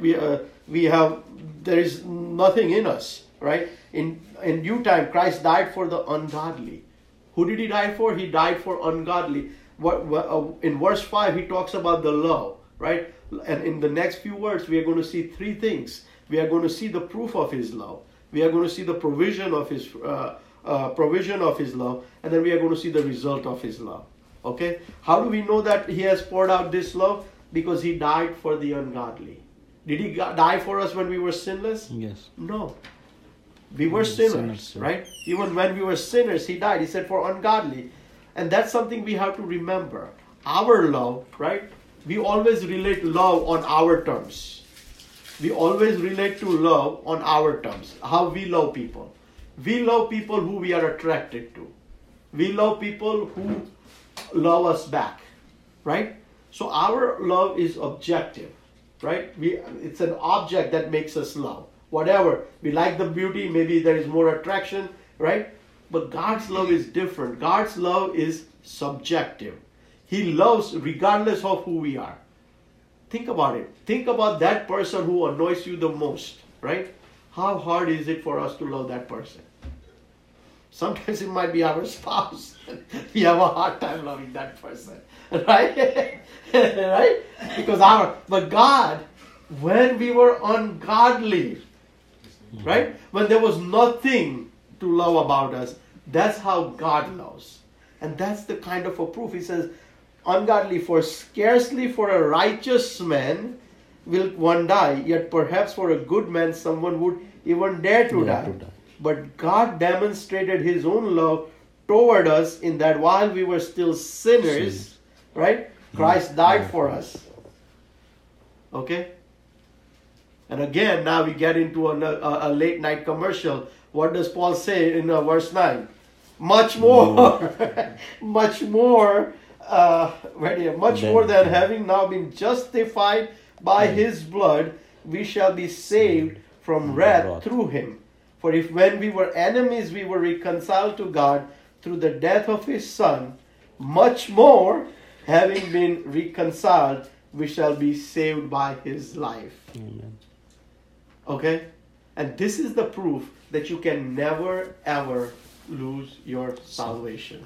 There is nothing in us, right? In due time, Christ died for the ungodly. Who did He die for? He died for ungodly. In verse 5, He talks about the love, right? And in the next few words, we are going to see 3 things. We are going to see the proof of His love. We are going to see the provision of His love, and then we are going to see the result of His love. Okay? How do we know that He has poured out this love? Because He died for the ungodly. Did He die for us when we were sinless? Yes. No. We were sinners, right? Even when we were sinners, He died. He said for ungodly. And that's something we have to remember. Our love, right? We always relate love on our terms. We always relate to love on our terms. How we love people. We love people who we are attracted to. We love people who love us back, right? So our love is objective, right? It's an object that makes us love. Whatever. We like the beauty, maybe there is more attraction, right? But God's love is different. God's love is subjective. He loves regardless of who we are. Think about it. Think about that person who annoys you the most, right? How hard is it for us to love that person? Sometimes it might be our spouse. We have a hard time loving that person, right? Right? But God, when we were ungodly, right? When there was nothing to love about us. That's how God loves. And that's the kind of a proof. He says, ungodly, for scarcely for a righteous man will one die, yet perhaps for a good man someone would even dare to die. But God demonstrated his own love toward us in that while we were still sinners, right? Christ died for us. Okay? And again, now we get into a late night commercial. What does Paul say in verse 9? Much more, much more, much more than having now been justified by his blood, we shall be saved from wrath through him. For if when we were enemies, we were reconciled to God through the death of his Son, much more, having been reconciled, we shall be saved by his life. Amen. Okay? And this is the proof that you can never ever lose your salvation.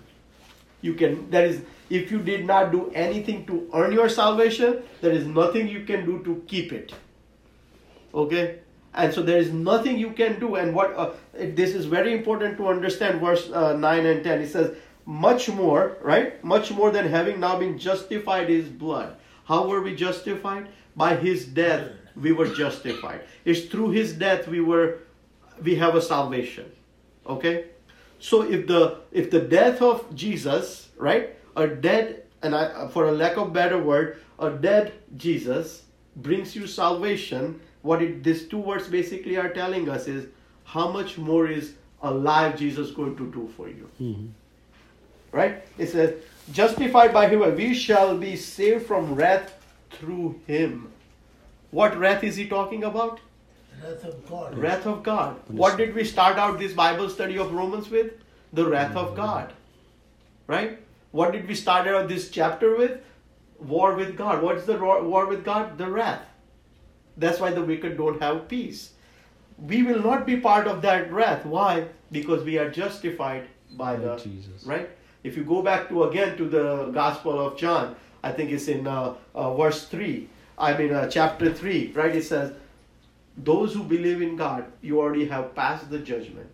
If you did not do anything to earn your salvation, there is nothing you can do to keep it. Okay? And so there is nothing you can do. And this is very important to understand verse 9 and 10. It says, much more, right? Much more than having now been justified his blood. How were we justified? By his death we were justified. It's through his death we have a salvation. Okay? So if the death of Jesus, right? A dead, for a lack of better word, a dead Jesus brings you salvation. These two words basically are telling us is how much more is alive Jesus going to do for you. Mm-hmm. Right? It says, justified by him, we shall be saved from wrath through him. What wrath is he talking about? Wrath of God. Wrath of God. What did we start out this Bible study of Romans with? The wrath of God. Right? What did we start out this chapter with? War with God. What is the war with God? The wrath. That's why the wicked don't have peace. We will not be part of that wrath. Why? Because we are justified by the Jesus. Right? If you go back to the Gospel of John, I think it's in verse 3. Chapter 3, right? It says, those who believe in God, you already have passed the judgment.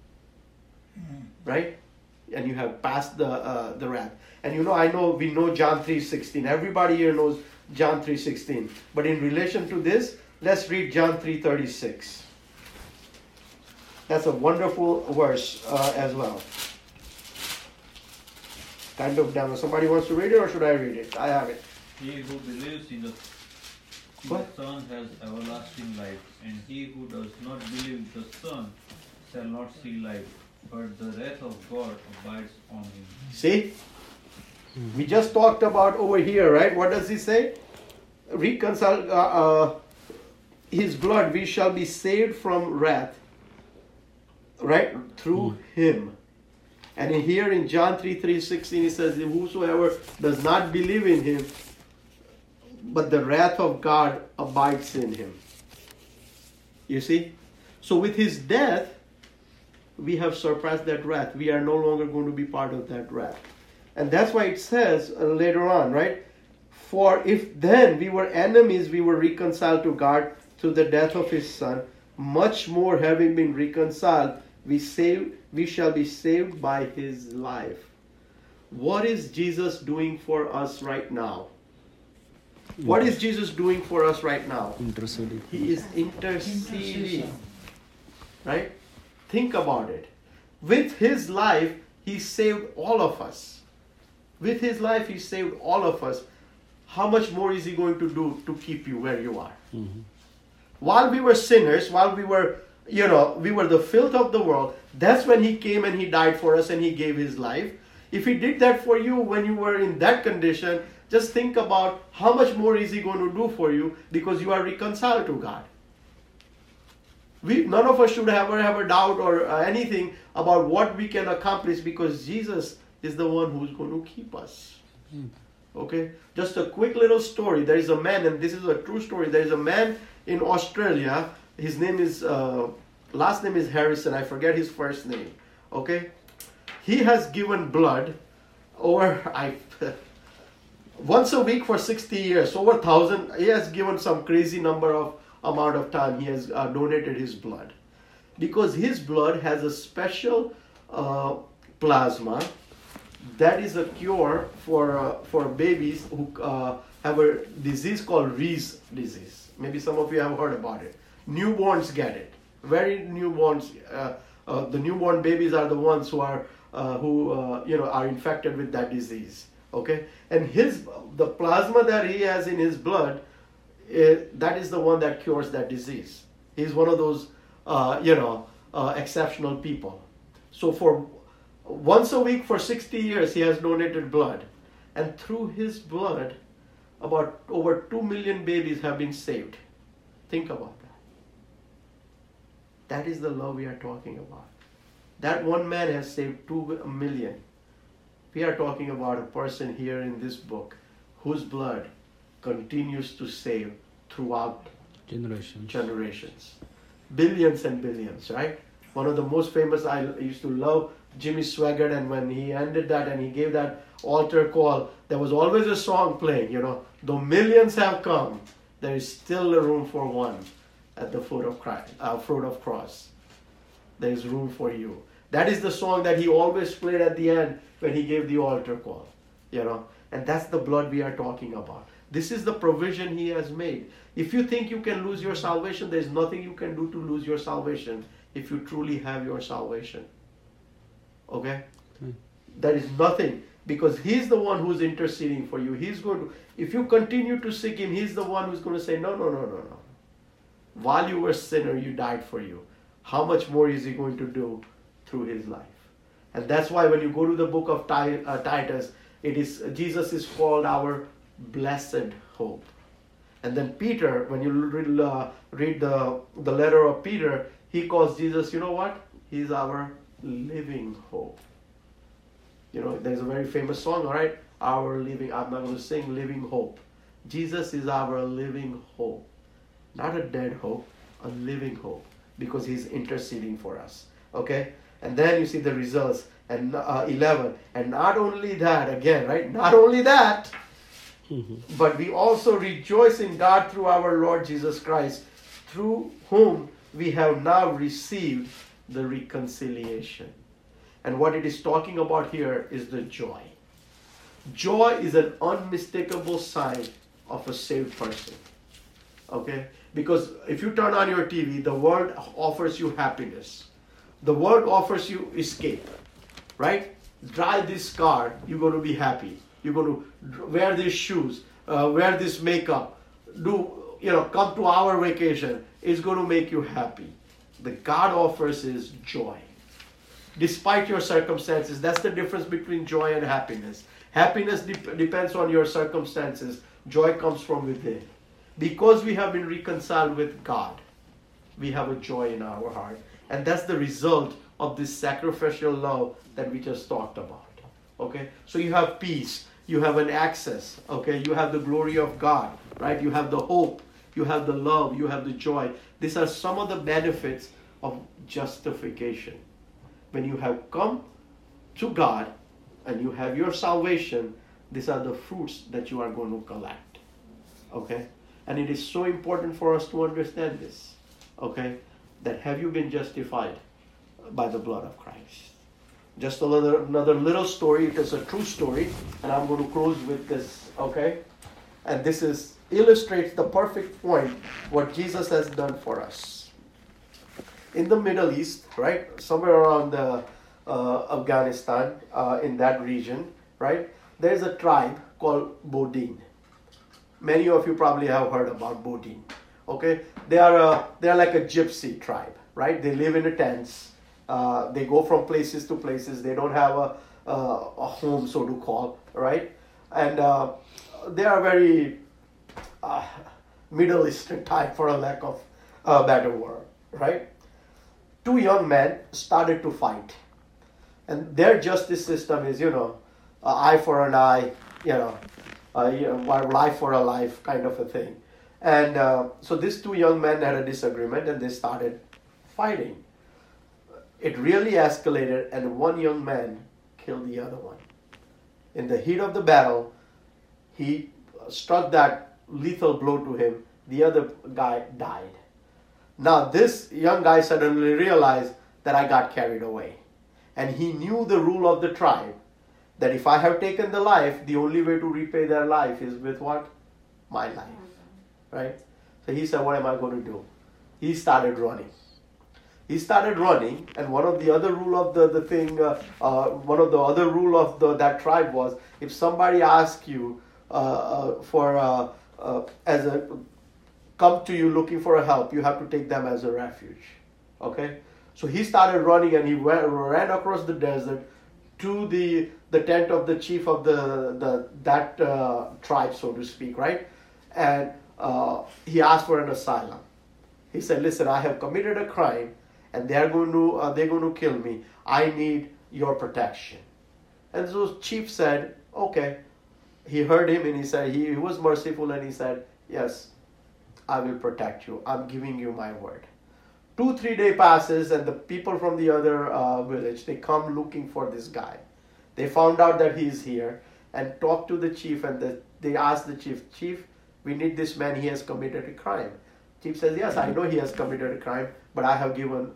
Right? And you have passed the wrath. And we know John 3:16. Everybody here knows John 3:16. But in relation to this, let's read John 3:36. That's a wonderful verse as well. Kind of down. Somebody wants to read it or should I read it? I have it. He who believes in the Son has everlasting life, and he who does not believe the Son shall not see life, but the wrath of God abides on him. See? We just talked about over here, right? What does he say? Reconcile his blood, we shall be saved from wrath. Right? Through him. And here in John 3:16 he says, whosoever does not believe in him, but the wrath of God abides in him. You see? So with his death, we have surpassed that wrath. We are no longer going to be part of that wrath. And that's why it says later on, right? For if then we were enemies, we were reconciled to God through the death of his Son, much more having been reconciled, we shall be saved by his life. What is Jesus doing for us right now? What is Jesus doing for us right now? Interceding. He is interceding. Right? Think about it. With his life, he saved all of us. With his life, he saved all of us. How much more is he going to do to keep you where you are? Mm-hmm. While we were sinners, while we were the filth of the world, that's when he came and he died for us and he gave his life. If he did that for you when you were in that condition, just think about how much more is he going to do for you because you are reconciled to God. None of us should ever have a doubt or anything about what we can accomplish because Jesus is the one who's going to keep us. Okay? Just a quick little story. There is a man, and this is a true story. There is a man in Australia. His name is, last name is Harrison. I forget his first name. Okay? He has given blood once a week for 60 years, over 1,000. He has given some crazy amount of time. He has donated his blood. because his blood has a special plasma that is a cure for babies who have a disease called Reye's disease. Maybe some of you have heard about it. Newborns get it. Very newborns. The newborn babies are the ones who are are infected with that disease. Okay, and the plasma that he has in his blood, that is the one that cures that disease. He's one of those exceptional people. So for once a week for 60 years, he has donated blood, and through his blood, about over 2 million babies have been saved. Think about that. That is the love we are talking about. That one man has saved 2 million. We are talking about a person here in this book whose blood continues to save throughout generations. Billions and billions, right? One of the most famous, I used to love Jimmy Swaggart, and when he ended that and he gave that altar call, there was always a song playing, though millions have come, there is still a room for one at the foot of cross. There is room for you. That is the song that he always played at the end when he gave the altar call, and that's the blood we are talking about. This is the provision he has made. If you think you can lose your salvation, there is nothing you can do to lose your salvation if you truly have your salvation. Okay? There is nothing, because he's the one who's interceding for you. He's going to, if you continue to seek him, he's the one who's going to say, no. While you were a sinner, you died for you. How much more is he going to do through his life? And that's why when you go to the book of Titus, Jesus is called our blessed hope. And then Peter, when you read the letter of Peter, he calls Jesus, you know what? He's our living hope. There's a very famous song, all right? I'm not going to sing living hope. Jesus is our living hope. Not a dead hope, a living hope. Because he's interceding for us. Okay? And then you see the results. And 11. And not only that, again, right? Not only that, but we also rejoice in God through our Lord Jesus Christ, through whom we have now received the reconciliation. And what it is talking about here is the joy. Joy is an unmistakable sign of a saved person. Okay? Because if you turn on your TV, the world offers you happiness. The world offers you escape. Right? Drive this car, you're going to be happy. You're going to wear these shoes, wear this makeup, come to our vacation. It's going to make you happy. The God offers is joy. Despite your circumstances, that's the difference between joy and happiness. Happiness depends on your circumstances. Joy comes from within. Because we have been reconciled with God, we have a joy in our heart. And that's the result of this sacrificial love that we just talked about. Okay? So you have peace. You have an access. Okay? You have the glory of God. Right? You have the hope. You have the love. You have the joy. These are some of the benefits of justification. When you have come to God and you have your salvation, these are the fruits that you are going to collect. Okay? And it is so important for us to understand this. Okay? That have you been justified by the blood of Christ? Just another little story. It is a true story. And I'm going to close with this. Okay? And this illustrates the perfect point what Jesus has done for us. In the Middle East, right? Somewhere around Afghanistan, in that region, right? There's a tribe called Bodin. Many of you probably have heard about Bodin. Okay? They are like a gypsy tribe, right? They live in the tents. They go from places to places. They don't have a home, so to call, right? And they are very Middle Eastern type, for a lack of a better word, right? Two young men started to fight. And their justice system is, eye for an eye, life for a life kind of a thing. And so these two young men had a disagreement and they started fighting. It really escalated and one young man killed the other one. In the heat of the battle, he struck that lethal blow to him. The other guy died. Now this young guy suddenly realized that I got carried away. And he knew the rule of the tribe, that if I have taken the life, the only way to repay their life is with what? My life. Right? So he said, what am I going to do? He started running. And one of the other rule of that tribe was, if somebody asks you come to you looking for a help, you have to take them as a refuge. Okay? So he started running, and he ran across the desert to the tent of the chief of that tribe, so to speak, right? And he asked for an asylum. He said, listen, I have committed a crime, and they're going to kill me. I need your protection. And so chief said, okay. He heard him, and he said, he was merciful, and he said, yes, I will protect you. I'm giving you my word. 2-3 days passes, and the people from the other village, they come looking for this guy. They found out that he's here and talked to the chief, and they asked the chief, we need this man, he has committed a crime. Chief says, yes, I know he has committed a crime, but I have given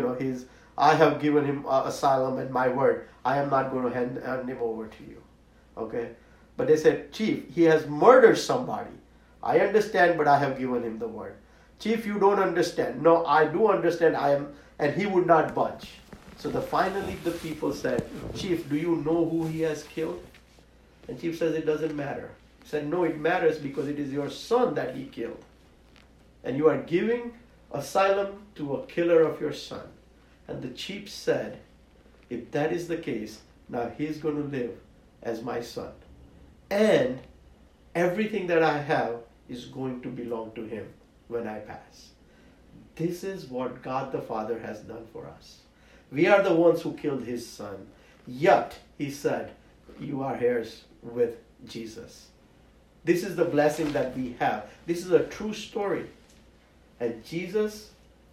him asylum and my word. I am not going to hand him over to you. Okay? But they said, chief, he has murdered somebody. I understand, but I have given him the word. Chief, you don't understand. No, I do understand. And he would not budge. So finally the people said, chief, do you know who he has killed? And chief says, it doesn't matter. He said, no, it matters, because it is your son that he killed. And you are giving asylum to a killer of your son. And the chief said, if that is the case, now he's going to live as my son. And everything that I have is going to belong to him when I pass. This is what God the Father has done for us. We are the ones who killed his son. Yet, he said, you are heirs with Jesus. This is the blessing that we have. This is a true story. And Jesus,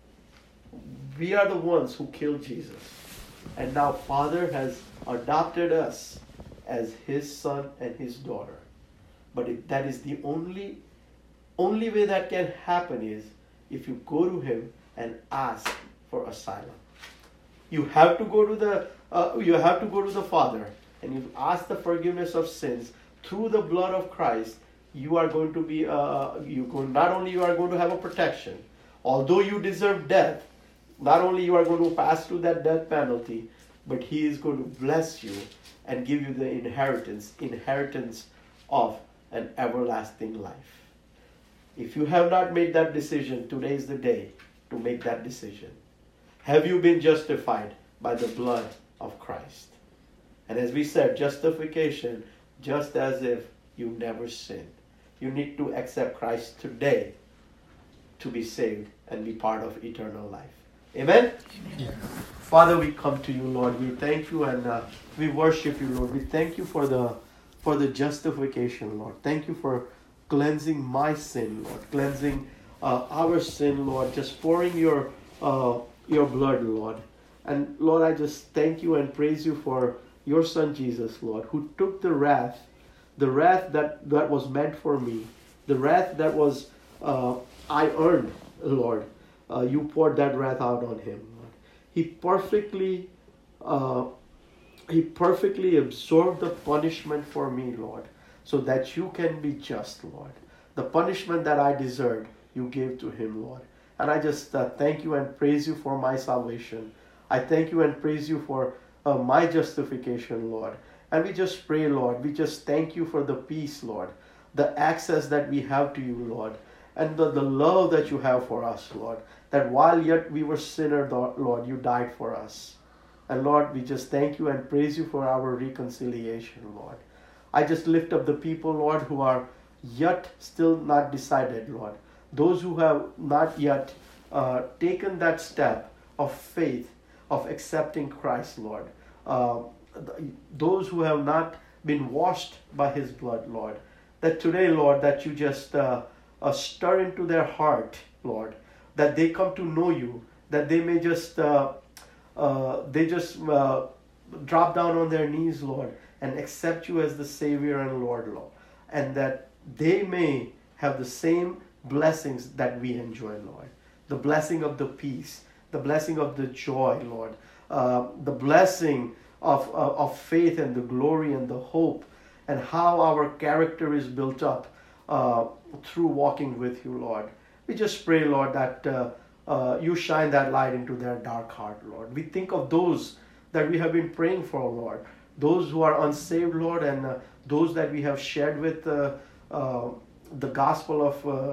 we are the ones who killed Jesus. And now Father has adopted us as his son and his daughter. But that is the only way that can happen is if you go to him and ask for asylum. You have to go to the Father, and you ask the forgiveness of sins through the blood of Christ. You are going to be not only you are going to have a protection, although you deserve death. Not only you are going to pass through that death penalty, but he is going to bless you and give you the inheritance of an everlasting life. If you have not made that decision, today is the day to make that decision. Have you been justified by the blood of Christ? And as we said, justification, just as if you never sinned. You need to accept Christ today to be saved and be part of eternal life. Amen? Yeah. Father, we come to you, Lord. We thank you and we worship you, Lord. We thank you for the justification, Lord. Thank you for cleansing my sin, Lord. Cleansing our sin, Lord. Just pouring your blood, Lord. And Lord, I just thank you and praise you for your Son Jesus, Lord, who took the wrath that was meant for me, the wrath that was I earned, Lord. You poured that wrath out on him, Lord. He perfectly absorbed the punishment for me, Lord, so that you can be just, Lord. The punishment that I deserved, you gave to him, Lord. And I just thank you and praise you for my salvation. I thank you and praise you for my justification, Lord. And we just pray, Lord, we just thank you for the peace, Lord, the access that we have to you, Lord, and the love that you have for us, Lord, that while yet we were sinners, Lord, you died for us. And Lord, we just thank you and praise you for our reconciliation, Lord. I just lift up the people, Lord, who are yet still not decided, Lord. Those who have not yet taken that step of faith, of accepting Christ, Lord. Those who have not been washed by his blood, Lord. That today, Lord, that you just stir into their heart, Lord, that they come to know you, that they may just drop down on their knees, Lord, and accept you as the Savior and Lord, Lord, and that they may have the same blessings that we enjoy, Lord. the blessing of the peace, the blessing of the joy, Lord, the blessing of faith and the glory and the hope, and how our character is built up through walking with you, Lord. We just pray, Lord, that you shine that light into their dark heart, Lord. We think of those that we have been praying for, Lord, those who are unsaved, Lord, and those that we have shared with the gospel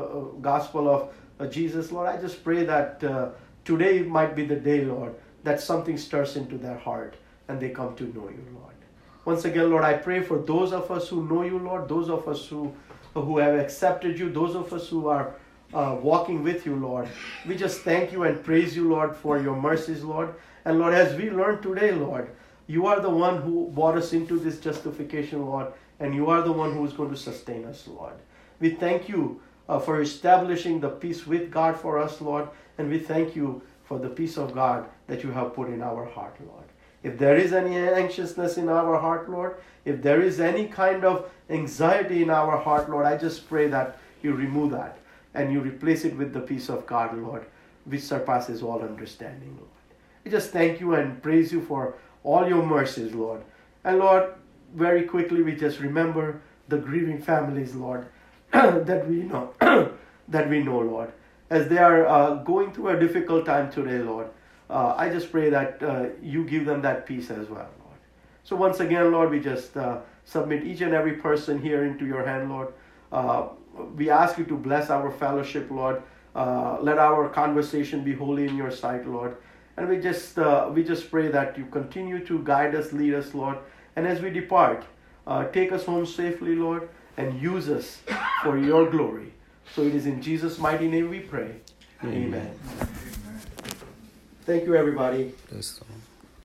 of Jesus, Lord. I just pray that today might be the day, Lord, that something stirs into their heart and they come to know you, Lord. Once again, Lord, I pray for those of us who know you, Lord, those of us who have accepted you, those of us who are walking with you, Lord. We just thank you and praise you, Lord, for your mercies, Lord. And Lord, as we learn today, Lord, you are the one who brought us into this justification, Lord, and you are the one who is going to sustain us, Lord. We thank you for establishing the peace with God for us, Lord, and we thank you for the peace of God that you have put in our heart, Lord. If there is any anxiousness in our heart, Lord, if there is any kind of anxiety in our heart, Lord, I just pray that you remove that and you replace it with the peace of God, Lord, which surpasses all understanding, Lord. We just thank you and praise you for all your mercies, Lord. And Lord, very quickly we just remember the grieving families, Lord, that we know, Lord, as they are going through a difficult time today, Lord. I just pray that you give them that peace as well, Lord. So once again, Lord, we just submit each and every person here into your hand, Lord. We ask you to bless our fellowship, Lord. Let our conversation be holy in your sight, Lord. And we just pray that you continue to guide us, lead us, Lord. And as we depart, take us home safely, Lord, and use us for your glory. So it is in Jesus' mighty name we pray. Amen. Thank you, everybody. Yes,